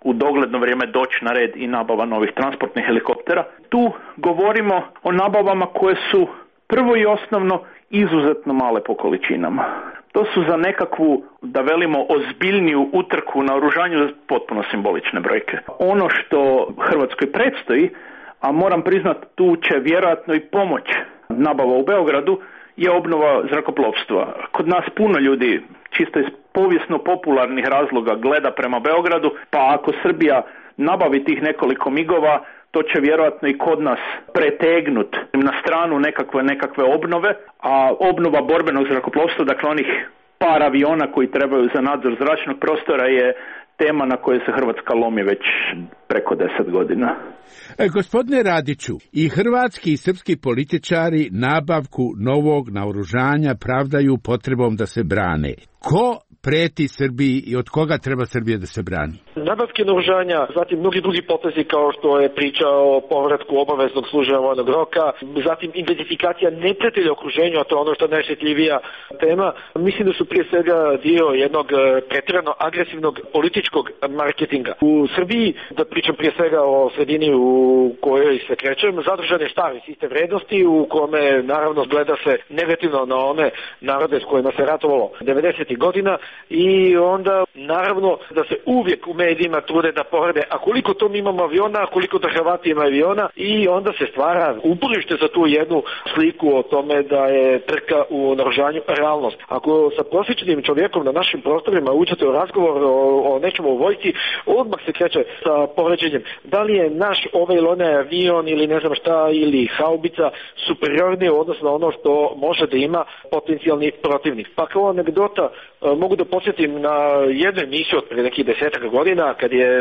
u dogledno vrijeme doći na red i nabava novih transportnih helikoptera. Tu govorimo o nabavama koje su prvo i osnovno izuzetno male po količinama. To su za nekakvu, da velimo, ozbiljniju utrku na oružanju potpuno simbolične brojke. Ono što Hrvatskoj predstoji, a moram priznati tu će vjerojatno i pomoć nabava u Beogradu, je obnova zrakoplovstva. Kod nas puno ljudi, čisto iz povijesno popularnih razloga, gleda prema Beogradu, pa ako Srbija nabavi tih nekoliko migova, to će vjerojatno i kod nas pretegnut na stranu nekakve obnove, a obnova borbenog zrakoplovstva, dakle onih par aviona koji trebaju za nadzor zračnog prostora, je tema na kojoj se Hrvatska lomi već preko 10 godina. Gospodine Radiću, i hrvatski i srpski političari nabavku novog naoružanja pravdaju potrebom da se brane. Ko preti Srbiji i od koga treba Srbija da se brani? Nabavke naoružanja, zatim mnogi drugi potezi kao što je priča o povratku obaveznog služenja vojnog roka, zatim identifikacija neprijatelja u okruženju, a to je ono što je najosjetljivija tema. Mislim da su prije svega dio jednog pretjerano agresivnog političkog marketinga. U Srbiji, da pričam prije svega o sredini u kojoj se krećem, zadržan je stari sistem vrednosti u kome naravno gleda se negativno na one narode s kojima se ratovalo 90. godina i onda naravno da se uvijek u medijima trude da porede, a koliko to mi imamo aviona, a koliko da Hrvati ima aviona, i onda se stvara uporište za tu jednu sliku o tome da je trka u naoružanju realnost. Ako sa prosječnim čovjekom na našim prostorima uđete u razgovor o nečemu u vojsci, odmah se kreće sa poređenjem da li je naš ovaj ili onaj avion ili ne znam šta ili haubica superiornije u odnosu na ono što može da ima potencijalni protivnik. Pa kao anegdota mogu da podsjetim na jednu emisiju od prije nekih 10 godina kad je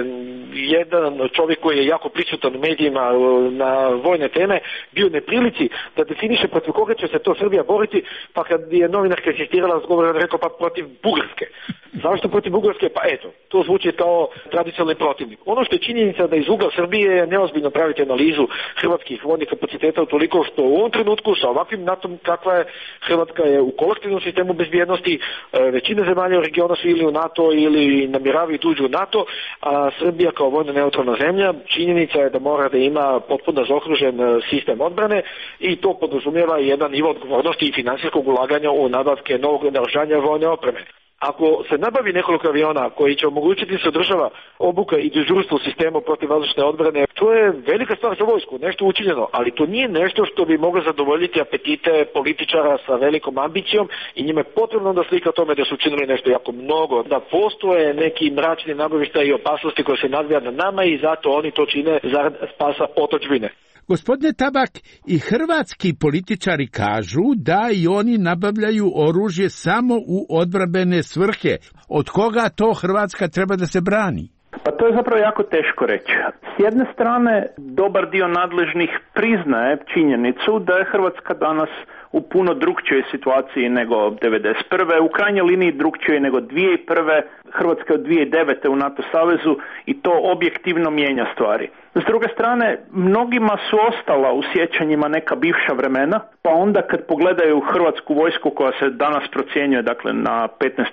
jedan čovjek koji je jako prisutan u medijima na vojne teme bio u neprilici da definiše protiv koga će se to Srbija boriti, pa kad je novinarka insistirala razgovor, rekao pa protiv Bugarske. Zašto protiv Bugarske? Pa eto, to zvuči kao tradicionalni protivnik. Ono što je činjenica da iz ugla Srbije je neozbiljno praviti analizu hrvatskih vojnih kapaciteta utoliko što u ovom trenutku sa ovakvim NATO-om kakva je Hrvatska je u kolektivnom sistemu bezbjednosti, većina zemalja u regionu su ili u NATO ili namjeravaju da uđu u NATO, a Srbija kao vojno neutralna zemlja činjenica je da mora da ima potpuno zaokružen sistem odbrane i to podrazumijeva jedan nivo odgovornosti i finansijskog ulaganja u nabavke novog naoružanja vojne opreme. Ako se nabavi nekoliko aviona koji će omogućiti se održava obuka i dežurstvo u sistemu protivvazdušne odbrane, to je velika stvar za vojsku, nešto učinjeno, ali to nije nešto što bi moglo zadovoljiti apetite političara sa velikom ambicijom i njima je potrebno da slika tome da su učinili nešto jako mnogo, da postoje neki mračni nabavištaj i opasnosti koje se nadvija na nama i zato oni to čine zarad spasa otadžbine. Gospodine Tabak, i hrvatski političari kažu da i oni nabavljaju oružje samo u odbrambene svrhe. Od koga to Hrvatska treba da se brani? Pa to je zapravo jako teško reći. S jedne strane, dobar dio nadležnih priznaje činjenicu da je Hrvatska danas u puno drukčijoj situaciji nego 1991. U krajnjoj liniji drukčijoj nego 2001. Hrvatska je od 2009. u NATO savezu i to objektivno mijenja stvari. S druge strane, mnogima su ostala u sjećanjima neka bivša vremena, pa onda kad pogledaju hrvatsku vojsku koja se danas procjenjuje dakle na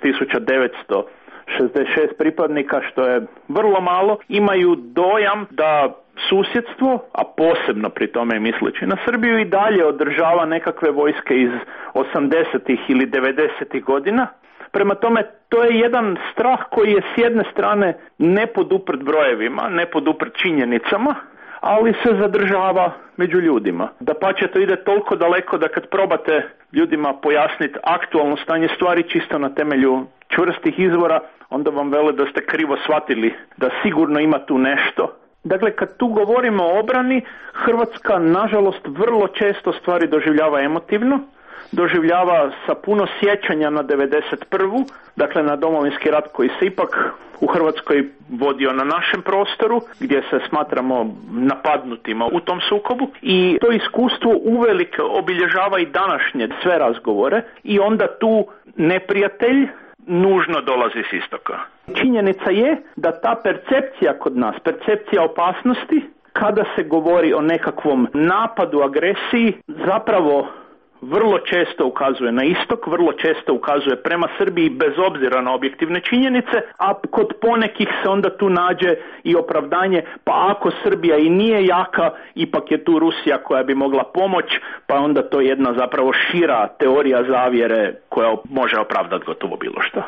15.900 66 pripadnika, što je vrlo malo, imaju dojam da susjedstvo, a posebno pri tome misleći na Srbiju, i dalje održava nekakve vojske iz 80-ih ili 90-ih godina. Prema tome, to je jedan strah koji je s jedne strane ne poduprt brojevima, ne poduprt činjenicama, ali se zadržava među ljudima. Dapače, to ide toliko daleko da kad probate ljudima pojasniti aktualno stanje stvari čisto na temelju čvrstih izvora, onda vam vele da ste krivo shvatili da sigurno ima tu nešto. Dakle, kad tu govorimo o obrani, Hrvatska nažalost vrlo često stvari doživljava emotivno, doživljava sa puno sjećanja na 91. Dakle na Domovinski rat koji se ipak u Hrvatskoj vodio na našem prostoru, gdje se smatramo napadnutima u tom sukobu, i to iskustvo uvelike obilježava i današnje sve razgovore i onda tu neprijatelj nužno dolazi s istoka. Činjenica je da ta percepcija kod nas, percepcija opasnosti, kada se govori o nekakvom napadu, agresiji, zapravo vrlo često ukazuje na istok, vrlo često ukazuje prema Srbiji bez obzira na objektivne činjenice, a kod ponekih se onda tu nađe i opravdanje, pa ako Srbija i nije jaka, ipak je tu Rusija koja bi mogla pomoć, pa onda to jedna zapravo šira teorija zavjere koja može opravdati gotovo bilo što.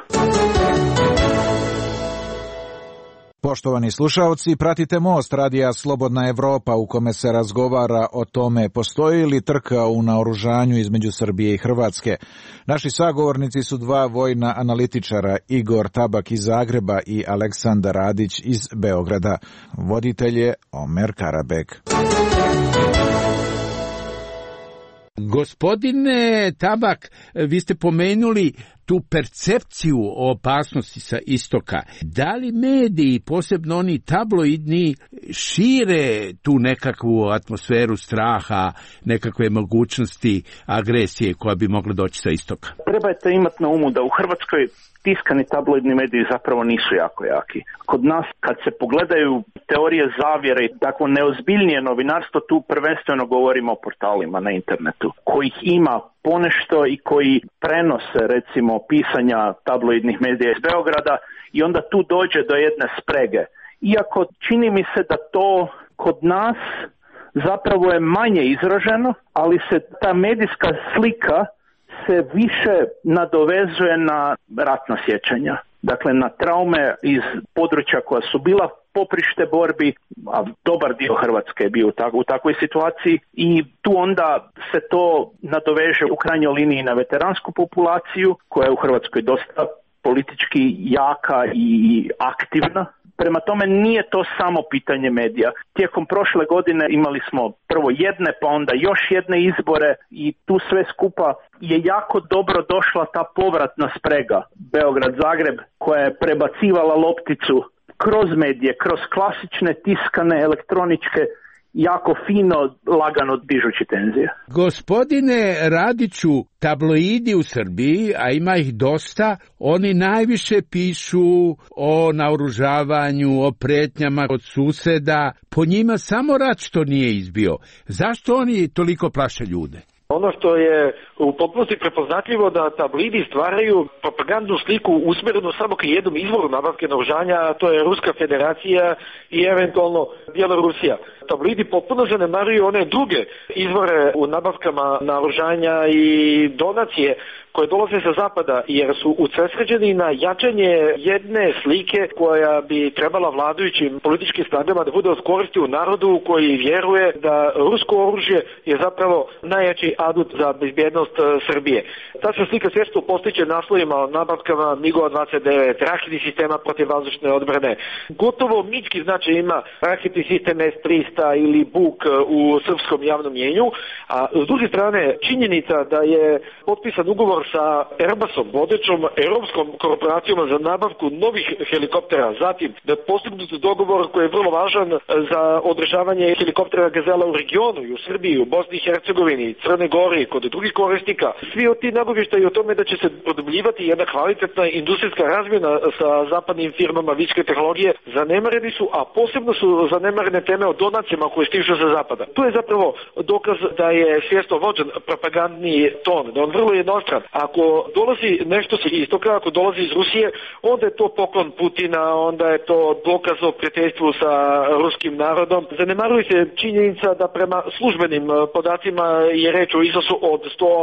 Poštovani slušaoci, pratite Most radija Slobodna Evropa u kome se razgovara o tome postoji li trka u naoružanju između Srbije i Hrvatske. Naši sagovornici su dva vojna analitičara, Igor Tabak iz Zagreba i Aleksandar Radić iz Beograda. Voditelj je Omer Karabek. Gospodine Tabak, vi ste pomenuli tu percepciju o opasnosti sa istoka. Da li mediji, posebno oni tabloidni, šire tu nekakvu atmosferu straha, nekakve mogućnosti agresije koja bi mogla doći sa istoka? Trebate imati na umu da u Hrvatskoj tiskani tabloidni mediji zapravo nisu jako jaki. Kod nas, kad se pogledaju teorije zavjere i takvo neozbiljnije novinarstvo, tu prvenstveno govorimo o portalima na internetu, kojih ima ponešto i koji prenose, recimo, pisanja tabloidnih medija iz Beograda i onda tu dođe do jedne sprege. Iako čini mi se da to kod nas zapravo je manje izraženo, ali se ta medijska slika se više nadovezuje na ratna sjećanja. Dakle, na traume iz područja koja su bila poprište borbi, a dobar dio Hrvatske je bio u takvoj situaciji i tu onda se to nadoveže u krajnjoj liniji na veteransku populaciju koja je u Hrvatskoj dosta politički jaka i aktivna. Prema tome nije to samo pitanje medija. Tijekom prošle godine imali smo prvo jedne, pa onda još jedne izbore i tu sve skupa je jako dobro došla ta povratna sprega Beograd-Zagreb koja je prebacivala lopticu kroz medije, kroz klasične tiskane, elektroničke, jako fino, lagano dižući tenzije. Gospodine Radiću, tabloidi u Srbiji, a ima ih dosta, oni najviše pišu o naoružavanju, o pretnjama od suseda. Po njima samo rat što nije izbio. Zašto oni toliko plaše ljude? Ono što je u potpunosti prepoznatljivo da tabloidi stvaraju propagandnu sliku usmjerenu samo k jednom izvoru nabavke naoružanja, a to je Ruska federacija i eventualno Bjelorusija. Tabloidi potpuno zanemaruju one druge izvore u nabavkama naoružanja i donacije koje dolaze sa zapada, jer su usredsređeni na jačanje jedne slike koja bi trebala vladajućim političkim snagama da bude od koristi u narodu koji vjeruje da rusko oružje je zapravo najjači adut za bezbjednost Srbije. Ta se slika svjetsko postiče naslovima o nabavkama MiG-ova 29, raketnih sistema protivvazdušne odbrane. Gotovo mitski značaj ima raketni sistem S-300 ili Buk u srpskom javnom mjenju, a s druge strane činjenica da je potpisan ugovor sa Airbusom, vodećom europskom korporacijom za nabavku novih helikoptera, zatim da je postignut dogovor koji je vrlo važan za održavanje helikoptera Gazela u regionu i u Srbiji, u Bosni i Hercegovini, Crne Gori, kod drugih korisnika. Svi od ti nagovještaji o tome da će se produbljivati jedna kvalitetna industrijska razmjena sa zapadnim firmama visoke tehnologije zanemareni su, a posebno su zanemarene teme o donacijama koje stižu sa zapada. To je zapravo dokaz da je svjesno vođen propagandni ton, da on vrlo jednostran. Ako dolazi nešto sa istoka, ako dolazi iz Rusije, onda je to poklon Putina, onda je to dokaz o prijateljstvu sa ruskim narodom. Zanemaruje se činjenica da prema službenim podacima je reč o iznosu od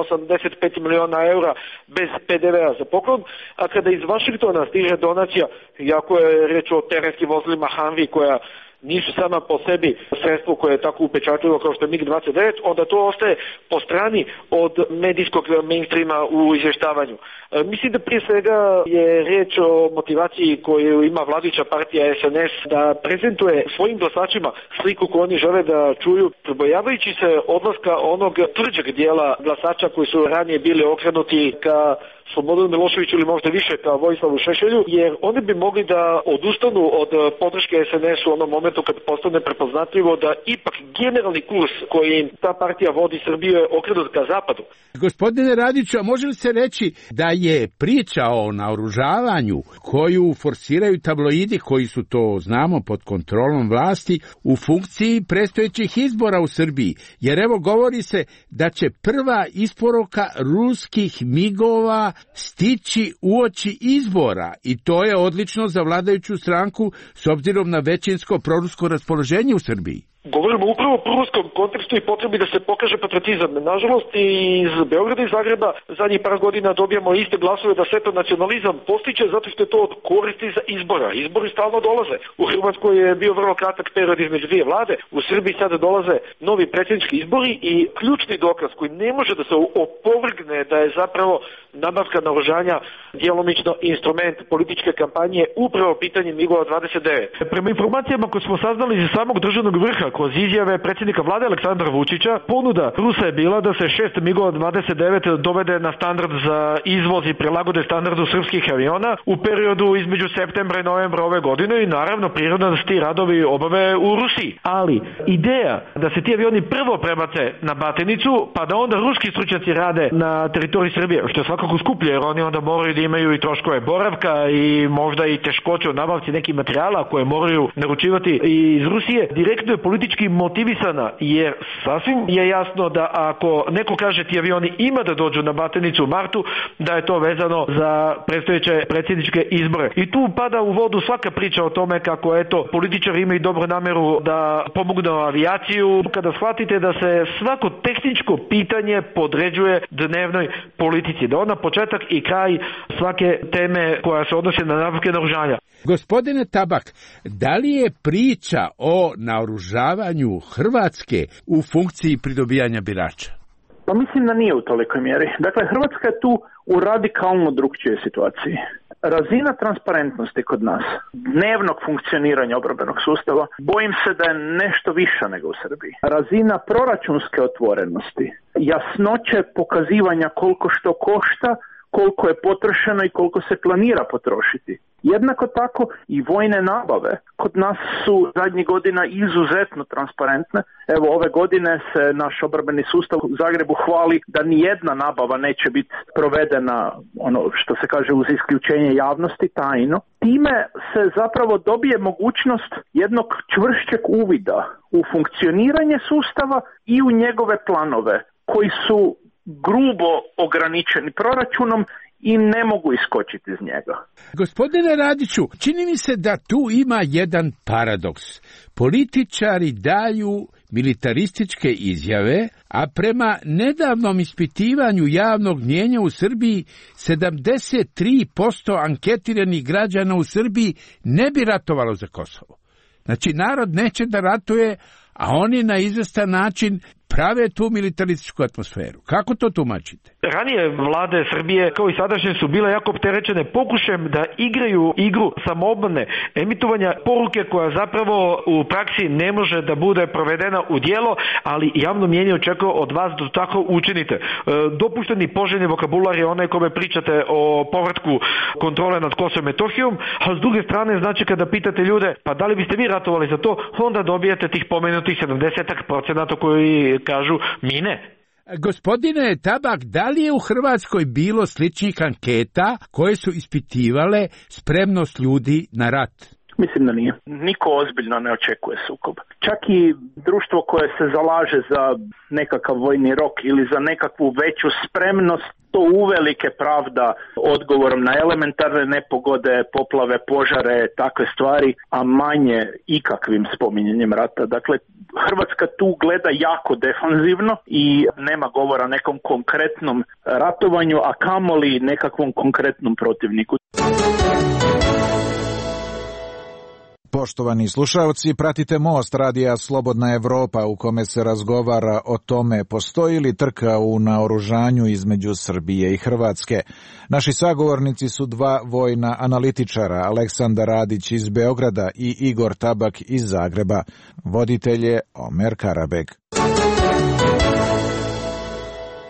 185 miliona eura bez PDV-a za poklon, a kada iz Vašingtona stiže donacija, iako je reč o terenskim vozilima Humvee koja nisu sama po sebi sredstvo koje je tako upečatljivo kao što je MiG-29, onda to ostaje po strani od medijskog mainstreama u izvještavanju. Mislim da prije svega je riječ o motivaciji koju ima vladajuća partija SNS da prezentuje svojim glasačima sliku koju oni žele da čuju, pribojavajući se odlaska onog tvrđeg dijela glasača koji su ranije bili okrenuti ka Slobodanu Miloševiću ili možda više ka Vojislavu Šešelju, jer oni bi mogli da odustanu od podrške SNS u onom momentu kad postane prepoznatljivo da ipak generalni kurs koji ta partija vodi Srbiju je okrenut ka zapadu. Gospodine Radiću, a može li se reći da je priča o naoružavanju koju forsiraju tabloidi koji su, to znamo, pod kontrolom vlasti u funkciji predstojećih izbora u Srbiji? Jer evo govori se da će prva isporuka ruskih migova stići uoči izbora i to je odlično za vladajuću stranku s obzirom na većinsko prorusko raspoloženje u Srbiji. Govorimo upravo o pruskom kontekstu i potrebi da se pokaže patriotizam. Nažalost, iz Beograda i Zagreba zadnjih par godina dobijamo iste glasove da se to nacionalizam postiče zato što je to od koristi za izbora. Izbori stalno dolaze. U Hrvatskoj je bio vrlo kratak period između dvije vlade. U Srbiji sada dolaze novi predsjednički izbori i ključni dokaz koji ne može da se opovrgne da je zapravo nabavka naoružanja djelomično instrument političke kampanje upravo pitanje MiG-ova 29. Prema informacijama koje smo saznali iz samog državnog vrha kroz izjave predsjednika vlade Aleksandra Vučića, ponuda Rusa je bila da se 6 MiG-ova 29 dovede na standard za izvoz i prilagode standardu srpskih aviona u periodu između septembra i novembra ove godine i naravno prirodno da se ti radovi obave u Rusiji. Ali ideja da se ti avioni prvo prebace na Batinicu pa da onda ruski stručnjaci rade na teritoriji Srbije, što je svakako skuplje jer oni onda moraju da imaju i troškove boravka i možda i teškoće u nabavci nekih materijala koje moraju naručivati iz Rusije, direktno je politički motivisana, jer sasvim je jasno da ako neko kaže ti avioni ima da dođu na Batinicu u martu, da je to vezano za predstojeće predsjedničke izbore. I tu pada u vodu svaka priča o tome kako eto političari imaju dobru nameru da pomognu avijaciju, kada shvatite da se svako tehničko pitanje podređuje dnevnoj politici, da ona početak i kraj svake teme koja se odnosi na nabavke naoružanja. Gospodine Tabak, da li je priča o naoružavanju Hrvatske u funkciji pridobijanja birača? Pa mislim da nije u tolikoj mjeri. Dakle, Hrvatska je tu u radikalno drugčijoj situaciji. Razina transparentnosti kod nas, dnevnog funkcioniranja obrambenog sustava, bojim se da je nešto viša nego u Srbiji. Razina proračunske otvorenosti, jasnoće pokazivanja koliko što košta, koliko je potrošeno i koliko se planira potrošiti. Jednako tako i vojne nabave kod nas su zadnjih godina izuzetno transparentne. Evo ove godine se naš obrambeni sustav u Zagrebu hvali da ni jedna nabava neće biti provedena, ono što se kaže uz isključenje javnosti, tajno. Time se zapravo dobije mogućnost jednog čvršćeg uvida u funkcioniranje sustava i u njegove planove koji su grubo ograničeni proračunom i ne mogu iskočiti iz njega. Gospodine Radiću, čini mi se da tu ima jedan paradoks. Političari daju militarističke izjave, a prema nedavnom ispitivanju javnog mnijenja u Srbiji 73% anketiranih građana u Srbiji ne bi ratovalo za Kosovo. Znači, narod neće da ratuje, a oni na izvestan način prave tu militarističku atmosferu. Kako to tumačite? Ranije vlade Srbije, kao i sadašnje, su bile jako opterećene pokušajem da igraju igru samoobmane, emitovanja poruke koja zapravo u praksi ne može da bude provedena u djelo, ali javno mnijenje očekuje od vas da tako učinite. Dopušteni poželjni vokabular je onaj kome pričate o povratku kontrole nad Kosovom i Metohijom, a s druge strane, znači kada pitate ljude, pa da li biste vi ratovali za to, onda dobijete tih pomenutih 70% koji kažu mi ne. Gospodine Tabak, da li je u Hrvatskoj bilo sličnih anketa koje su ispitivale spremnost ljudi na rat? Mislim da nije. Niko ozbiljno ne očekuje sukob. Čak i društvo koje se zalaže za nekakav vojni rok ili za nekakvu veću spremnost, to uvelike pravda odgovorom na elementarne nepogode, poplave, požare, takve stvari, a manje ikakvim spominjanjem rata. Dakle, Hrvatska tu gleda jako defanzivno i nema govora o nekom konkretnom ratovanju, a kamoli nekakvom konkretnom protivniku. Poštovani slušalci, pratite Most radija Slobodna Evropa u kome se razgovara o tome postoji li trka u naoružanju između Srbije i Hrvatske. Naši sagovornici su dva vojna analitičara, Aleksandar Radić iz Beograda i Igor Tabak iz Zagreba. Voditelj je Omer Karabek.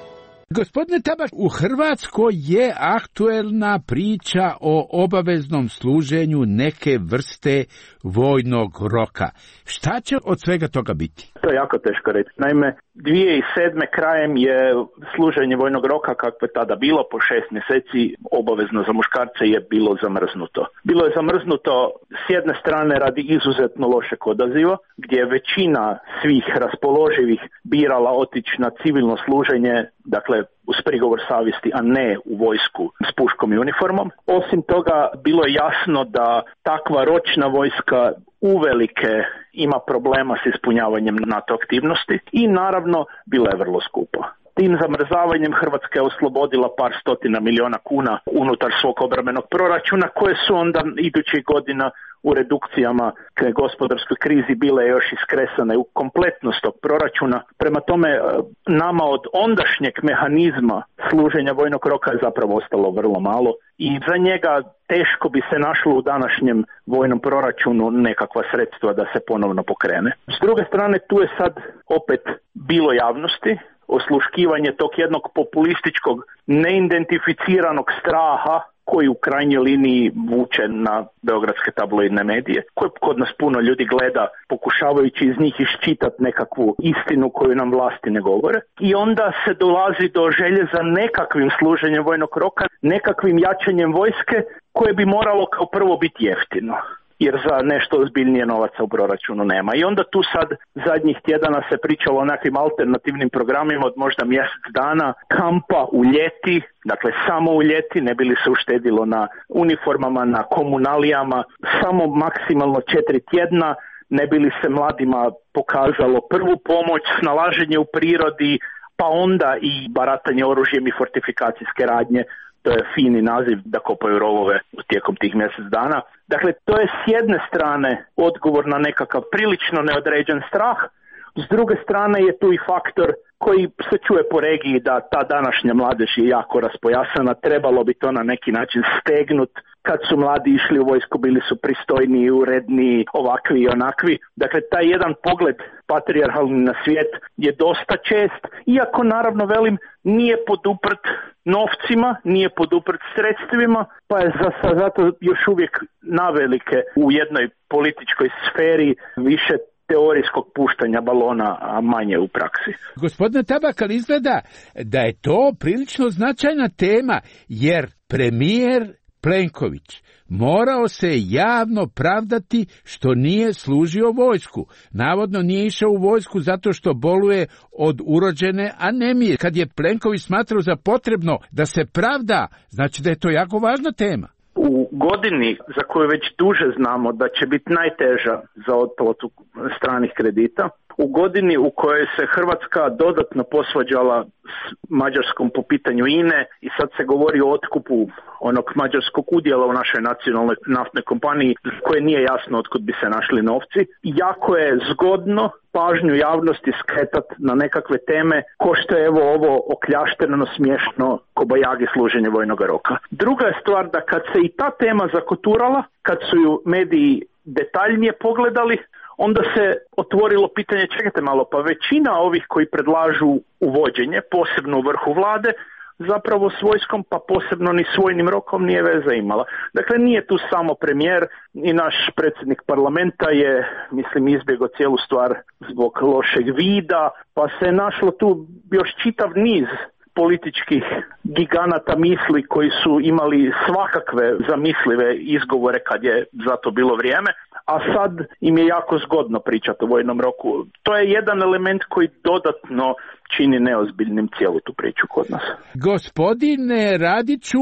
Gospodine Tabak, u Hrvatskoj je aktuelna priča o obaveznom služenju neke vrste vojnog roka. Šta će od svega toga biti? To je jako teško reći. Naime, 2007. krajem je služenje vojnog roka, kako je tada bilo, po 6 mjeseci obavezno za muškarce je bilo zamrznuto. Bilo je zamrznuto s jedne strane radi izuzetno lošeg odaziva, gdje je većina svih raspoloživih birala otići na civilno služenje, dakle uz prigovor savjesti, a ne u vojsku s puškom i uniformom. Osim toga, bilo je jasno da takva ročna vojska uvelike ima problema s ispunjavanjem NATO aktivnosti i naravno bila je vrlo skupa. Tim zamrzavanjem Hrvatska je oslobodila par stotina miliona kuna unutar svog obrambenog proračuna, koje su onda idućih godina u redukcijama k gospodarskoj krizi bile još iskresane u kompletnost tog proračuna. Prema tome, nama od ondašnjeg mehanizma služenja vojnog roka je zapravo ostalo vrlo malo i za njega teško bi se našlo u današnjem vojnom proračunu nekakva sredstva da se ponovno pokrene. S druge strane, tu je sad opet bilo javnosti, osluškivanje tog jednog populističkog, neidentificiranog straha koji u krajnjoj liniji vuče na beogradske tabloidne medije, koje kod nas puno ljudi gleda pokušavajući iz njih iščitati nekakvu istinu koju nam vlasti ne govore. I onda se dolazi do želje za nekakvim služenjem vojnog roka, nekakvim jačanjem vojske koje bi moralo kao prvo biti jeftino, jer za nešto ozbiljnije novaca u proračunu nema. I onda tu sad zadnjih tjedana se pričalo o nekakvim alternativnim programima od možda mjesec dana, kampa u ljeti, dakle samo u ljeti, ne bi li se uštedilo na uniformama, na komunalijama, samo maksimalno 4 tjedna, ne bi li se mladima pokazalo prvu pomoć, snalaženje u prirodi, pa onda i baratanje oružjem i fortifikacijske radnje. To je fini naziv da kopaju rovove tijekom tih mjesec dana. Dakle, to je s jedne strane odgovor na nekakav prilično neodređen strah, s druge strane je tu i faktor koji se čuje po regiji da ta današnja mladež je jako raspojasana, trebalo bi to na neki način stegnut. Kad su mladi išli u vojsku, bili su pristojniji, uredniji, ovakvi i onakvi. Dakle, taj jedan pogled patrijarhalni na svijet je dosta čest, iako naravno velim nije poduprt novcima, nije poduprt sredstvima, pa je zato još uvijek navelike u jednoj političkoj sferi više teorijskog puštanja balona, a manje u praksi. Gospodine Tabak, ali izgleda da je to prilično značajna tema, jer premijer Plenković morao se javno pravdati što nije služio vojsku. Navodno nije išao u vojsku zato što boluje od urođene anemije. Kad je Plenković smatrao za potrebno da se pravda, znači da je to jako važna tema. U godini za koju već duže znamo da će biti najteža za otplatu stranih kredita, u godini u kojoj se Hrvatska dodatno posvađala s Mađarskom po pitanju INE i sad se govori o otkupu onog mađarskog udjela u našoj nacionalnoj naftnoj kompaniji koje nije jasno otkud bi se našli novci. Jako je zgodno pažnju javnosti skretati na nekakve teme ko što je ovo okljašteno, smiješno kobajagi služenje vojnog roka. Druga je stvar da kad se i ta tema zakoturala, kad su ju mediji detaljnije pogledali, onda se otvorilo pitanje, čekajte malo, pa većina ovih koji predlažu uvođenje, posebno u vrhu vlade, zapravo s vojskom, pa posebno ni s vojnim rokom nije veze imala. Dakle, nije tu samo premijer i naš predsjednik parlamenta je, mislim, izbjegao cijelu stvar zbog lošeg vida, pa se je našlo tu još čitav niz političkih giganata misli koji su imali svakakve zamislive izgovore kad je za to bilo vrijeme, a sad im je jako zgodno pričati o vojnom roku. To je jedan element koji dodatno čini neozbiljnim cijelu tu priču kod nas. Gospodine Radiću,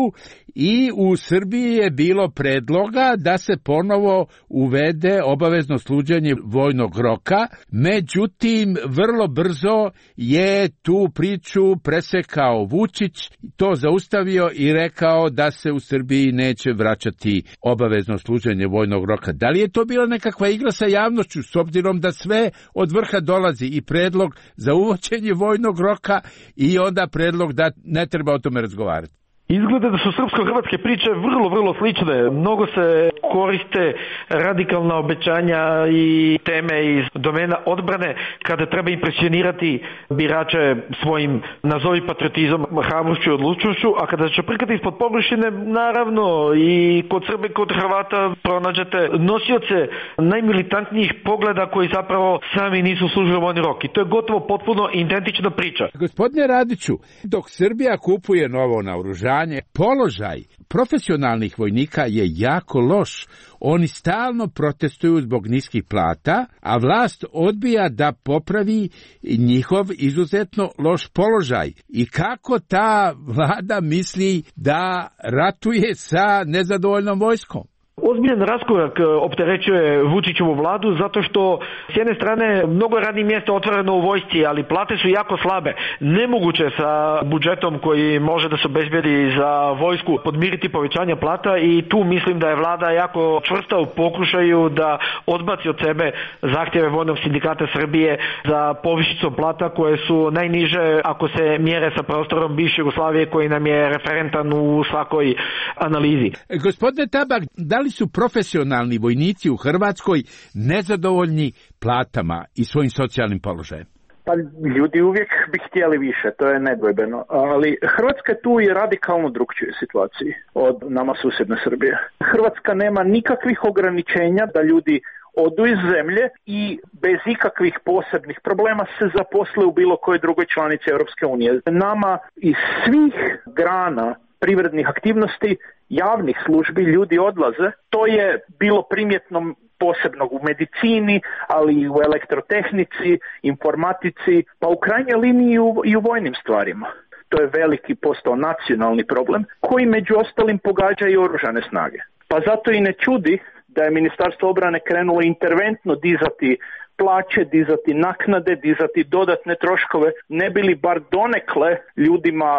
i u Srbiji je bilo predloga da se ponovo uvede obavezno služenje vojnog roka, međutim vrlo brzo je tu priču presekao Vučić, to zaustavio i rekao da se u Srbiji neće vraćati obavezno služenje vojnog roka. Da li je to bila nekakva igra sa javnošću, s obzirom da sve od vrha dolazi i predlog za uvođenje vojnog roka i onda predlog da ne treba o tome razgovarati? Izgleda da su srpsko-hrvatske priče vrlo slične. Mnogo se koriste radikalna obećanja i teme iz domena odbrane kada treba impresionirati birače svojim nazovi patriotizom, hrabrošću i odlučnošću, a kada će prikati ispod površine, naravno i kod Srbe, kod Hrvata pronađete nosioce najmilitantnijih pogleda koji zapravo sami nisu služili vojni rok. I to je gotovo potpuno identična priča. Gospodine Radiću, dok Srbija kupuje novo naoružanje, položaj profesionalnih vojnika je jako loš. Oni stalno protestuju zbog niskih plata, a vlast odbija da popravi njihov izuzetno loš položaj. I kako ta vlada misli da ratuje sa nezadovoljnom vojskom? Ozbiljan raskorak opterećuje Vučićevu vladu zato što s jedne strane mnogo radnih mjesta otvoreno u vojsci, ali plate su jako slabe. Nemoguće sa budžetom koji može da se obezbedi za vojsku podmiriti povećanje plata i tu mislim da je vlada jako čvrsta u pokušaju da odbaci od sebe zahtjeve Vojnog sindikata Srbije za povišicom plata koje su najniže ako se mjere sa prostorom bivše Jugoslavije koji nam je referentan u svakoj analizi. Gospodine Tabak, da li su profesionalni vojnici u Hrvatskoj nezadovoljni platama i svojim socijalnim položajem? Pa ljudi uvijek bi htjeli više, to je nedvojbeno, ali Hrvatska je tu i radikalno drukčijoj situaciji od nama susjedne Srbije. Hrvatska nema nikakvih ograničenja da ljudi odu iz zemlje i bez ikakvih posebnih problema se zaposle u bilo kojoj drugoj članici Europske unije. Nama iz svih grana privrednih aktivnosti, javnih službi ljudi odlaze. To je bilo primjetno posebno u medicini, ali i u elektrotehnici, informatici, pa u krajnjoj liniji i u vojnim stvarima. To je veliki postao nacionalni problem koji među ostalim pogađa i oružane snage. Pa zato i ne čudi da je Ministarstvo obrane krenulo interventno dizati plaće, dizati naknade, dizati dodatne troškove, ne bi li bar donekle ljudima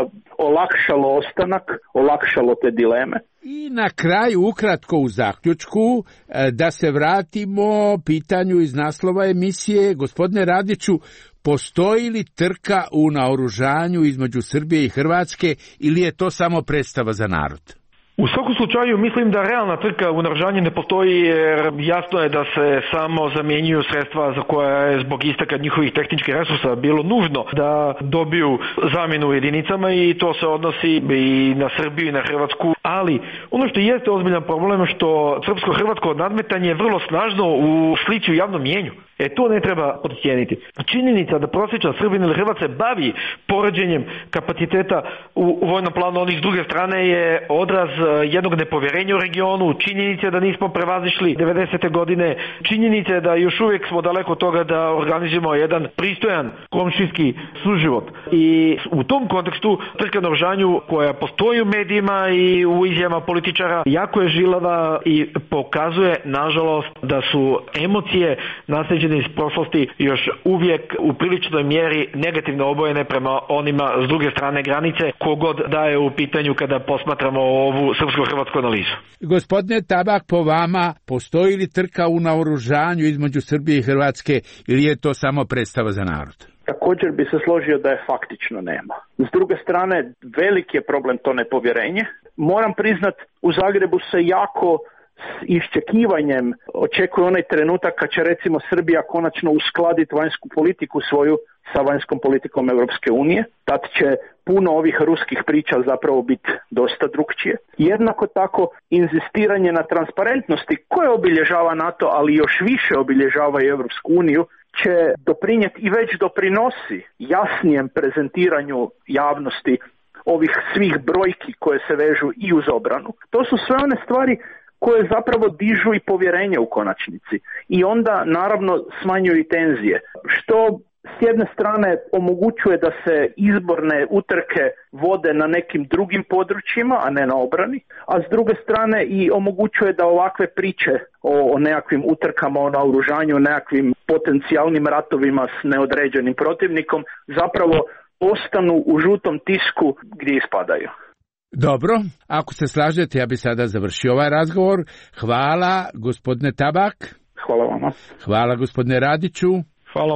olakšalo ostanak, olakšalo te dileme. I na kraju, ukratko u zaključku, da se vratimo pitanju iz naslova emisije. Gospodine Radiću, postoji li trka u naoružanju između Srbije i Hrvatske ili je to samo predstava za narod? U svakom slučaju mislim da realna trka u naoružanju ne postoji jer jasno je da se samo zamjenjuju sredstva za koja je zbog isteka njihovih tehničkih resursa bilo nužno da dobiju zamjenu u jedinicama i to se odnosi i na Srbiju i na Hrvatsku. Ali ono što jeste ozbiljan problem je što srpsko-hrvatsko nadmetanje je vrlo snažno u slici u javnom mjenju. To ne treba podcijeniti. Činjenica da prosječan Srbin ili Hrvat se bavi poređenjem kapaciteta u vojnom planu onih s druge strane je odraz jednog nepovjerenja u regionu, činjenica da nismo prevazišli 90. godine, činjenica da još uvijek smo daleko od toga da organizujemo jedan pristojan komšijski suživot. I u tom kontekstu trka na naoružanju koja postoji u medijima i u izjavama političara jako je žilava i pokazuje nažalost da su emocije naslijeđene iz prošlosti još uvijek u priličnoj mjeri negativno obojene prema onima s druge strane granice, kogod da je u pitanju kada posmatramo ovu srpsko-hrvatsku analizu. Gospodine Tabak, po vama, postoji li trka u naoružanju između Srbije i Hrvatske ili je to samo predstava za narod? Također bi se složio da je faktično nema. S druge strane, veliki je problem to nepovjerenje. Moram priznat, u Zagrebu se jako s iščekivanjem očekuje onaj trenutak kad će recimo Srbija konačno uskladiti vanjsku politiku svoju sa vanjskom politikom Europske unije. Tad će puno ovih ruskih priča zapravo biti dosta drukčije. Jednako tako inzistiranje na transparentnosti koje obilježava NATO, ali još više obilježava i Europsku uniju, će doprinijeti i već doprinosi jasnijem prezentiranju javnosti ovih svih brojki koje se vežu i uz obranu. To su sve one stvari koje zapravo dižu i povjerenje u konačnici i onda naravno smanjuju i tenzije, što s jedne strane omogućuje da se izborne utrke vode na nekim drugim područjima, a ne na obrani, a s druge strane i omogućuje da ovakve priče o nekakvim utrkama, o naoružanju, o nekakvim potencijalnim ratovima s neodređenim protivnikom zapravo ostanu u žutom tisku gdje ispadaju. Dobro, ako se slažete, ja bi sada završio ovaj razgovor. Hvala, gospodine Tabak. Hvala vama. Hvala, gospodine Radiću. Hvala vama.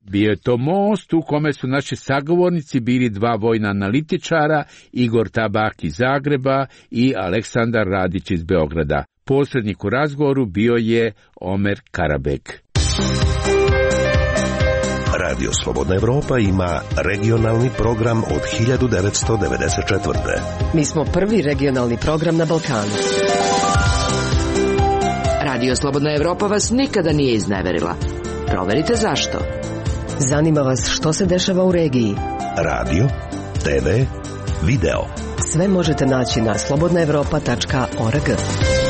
Bio je to most u kome su naši sagovornici bili dva vojna analitičara, Igor Tabak iz Zagreba i Aleksandar Radić iz Beograda. Posrednik u razgovoru bio je Omer Karabek. Radio Slobodna Evropa ima regionalni program od 1994. Mi smo prvi regionalni program na Balkanu. Radio Slobodna Evropa vas nikada nije izneverila. Proverite zašto. Zanima vas što se dešava u regiji. Radio, TV, video. Sve možete naći na slobodnaevropa.org.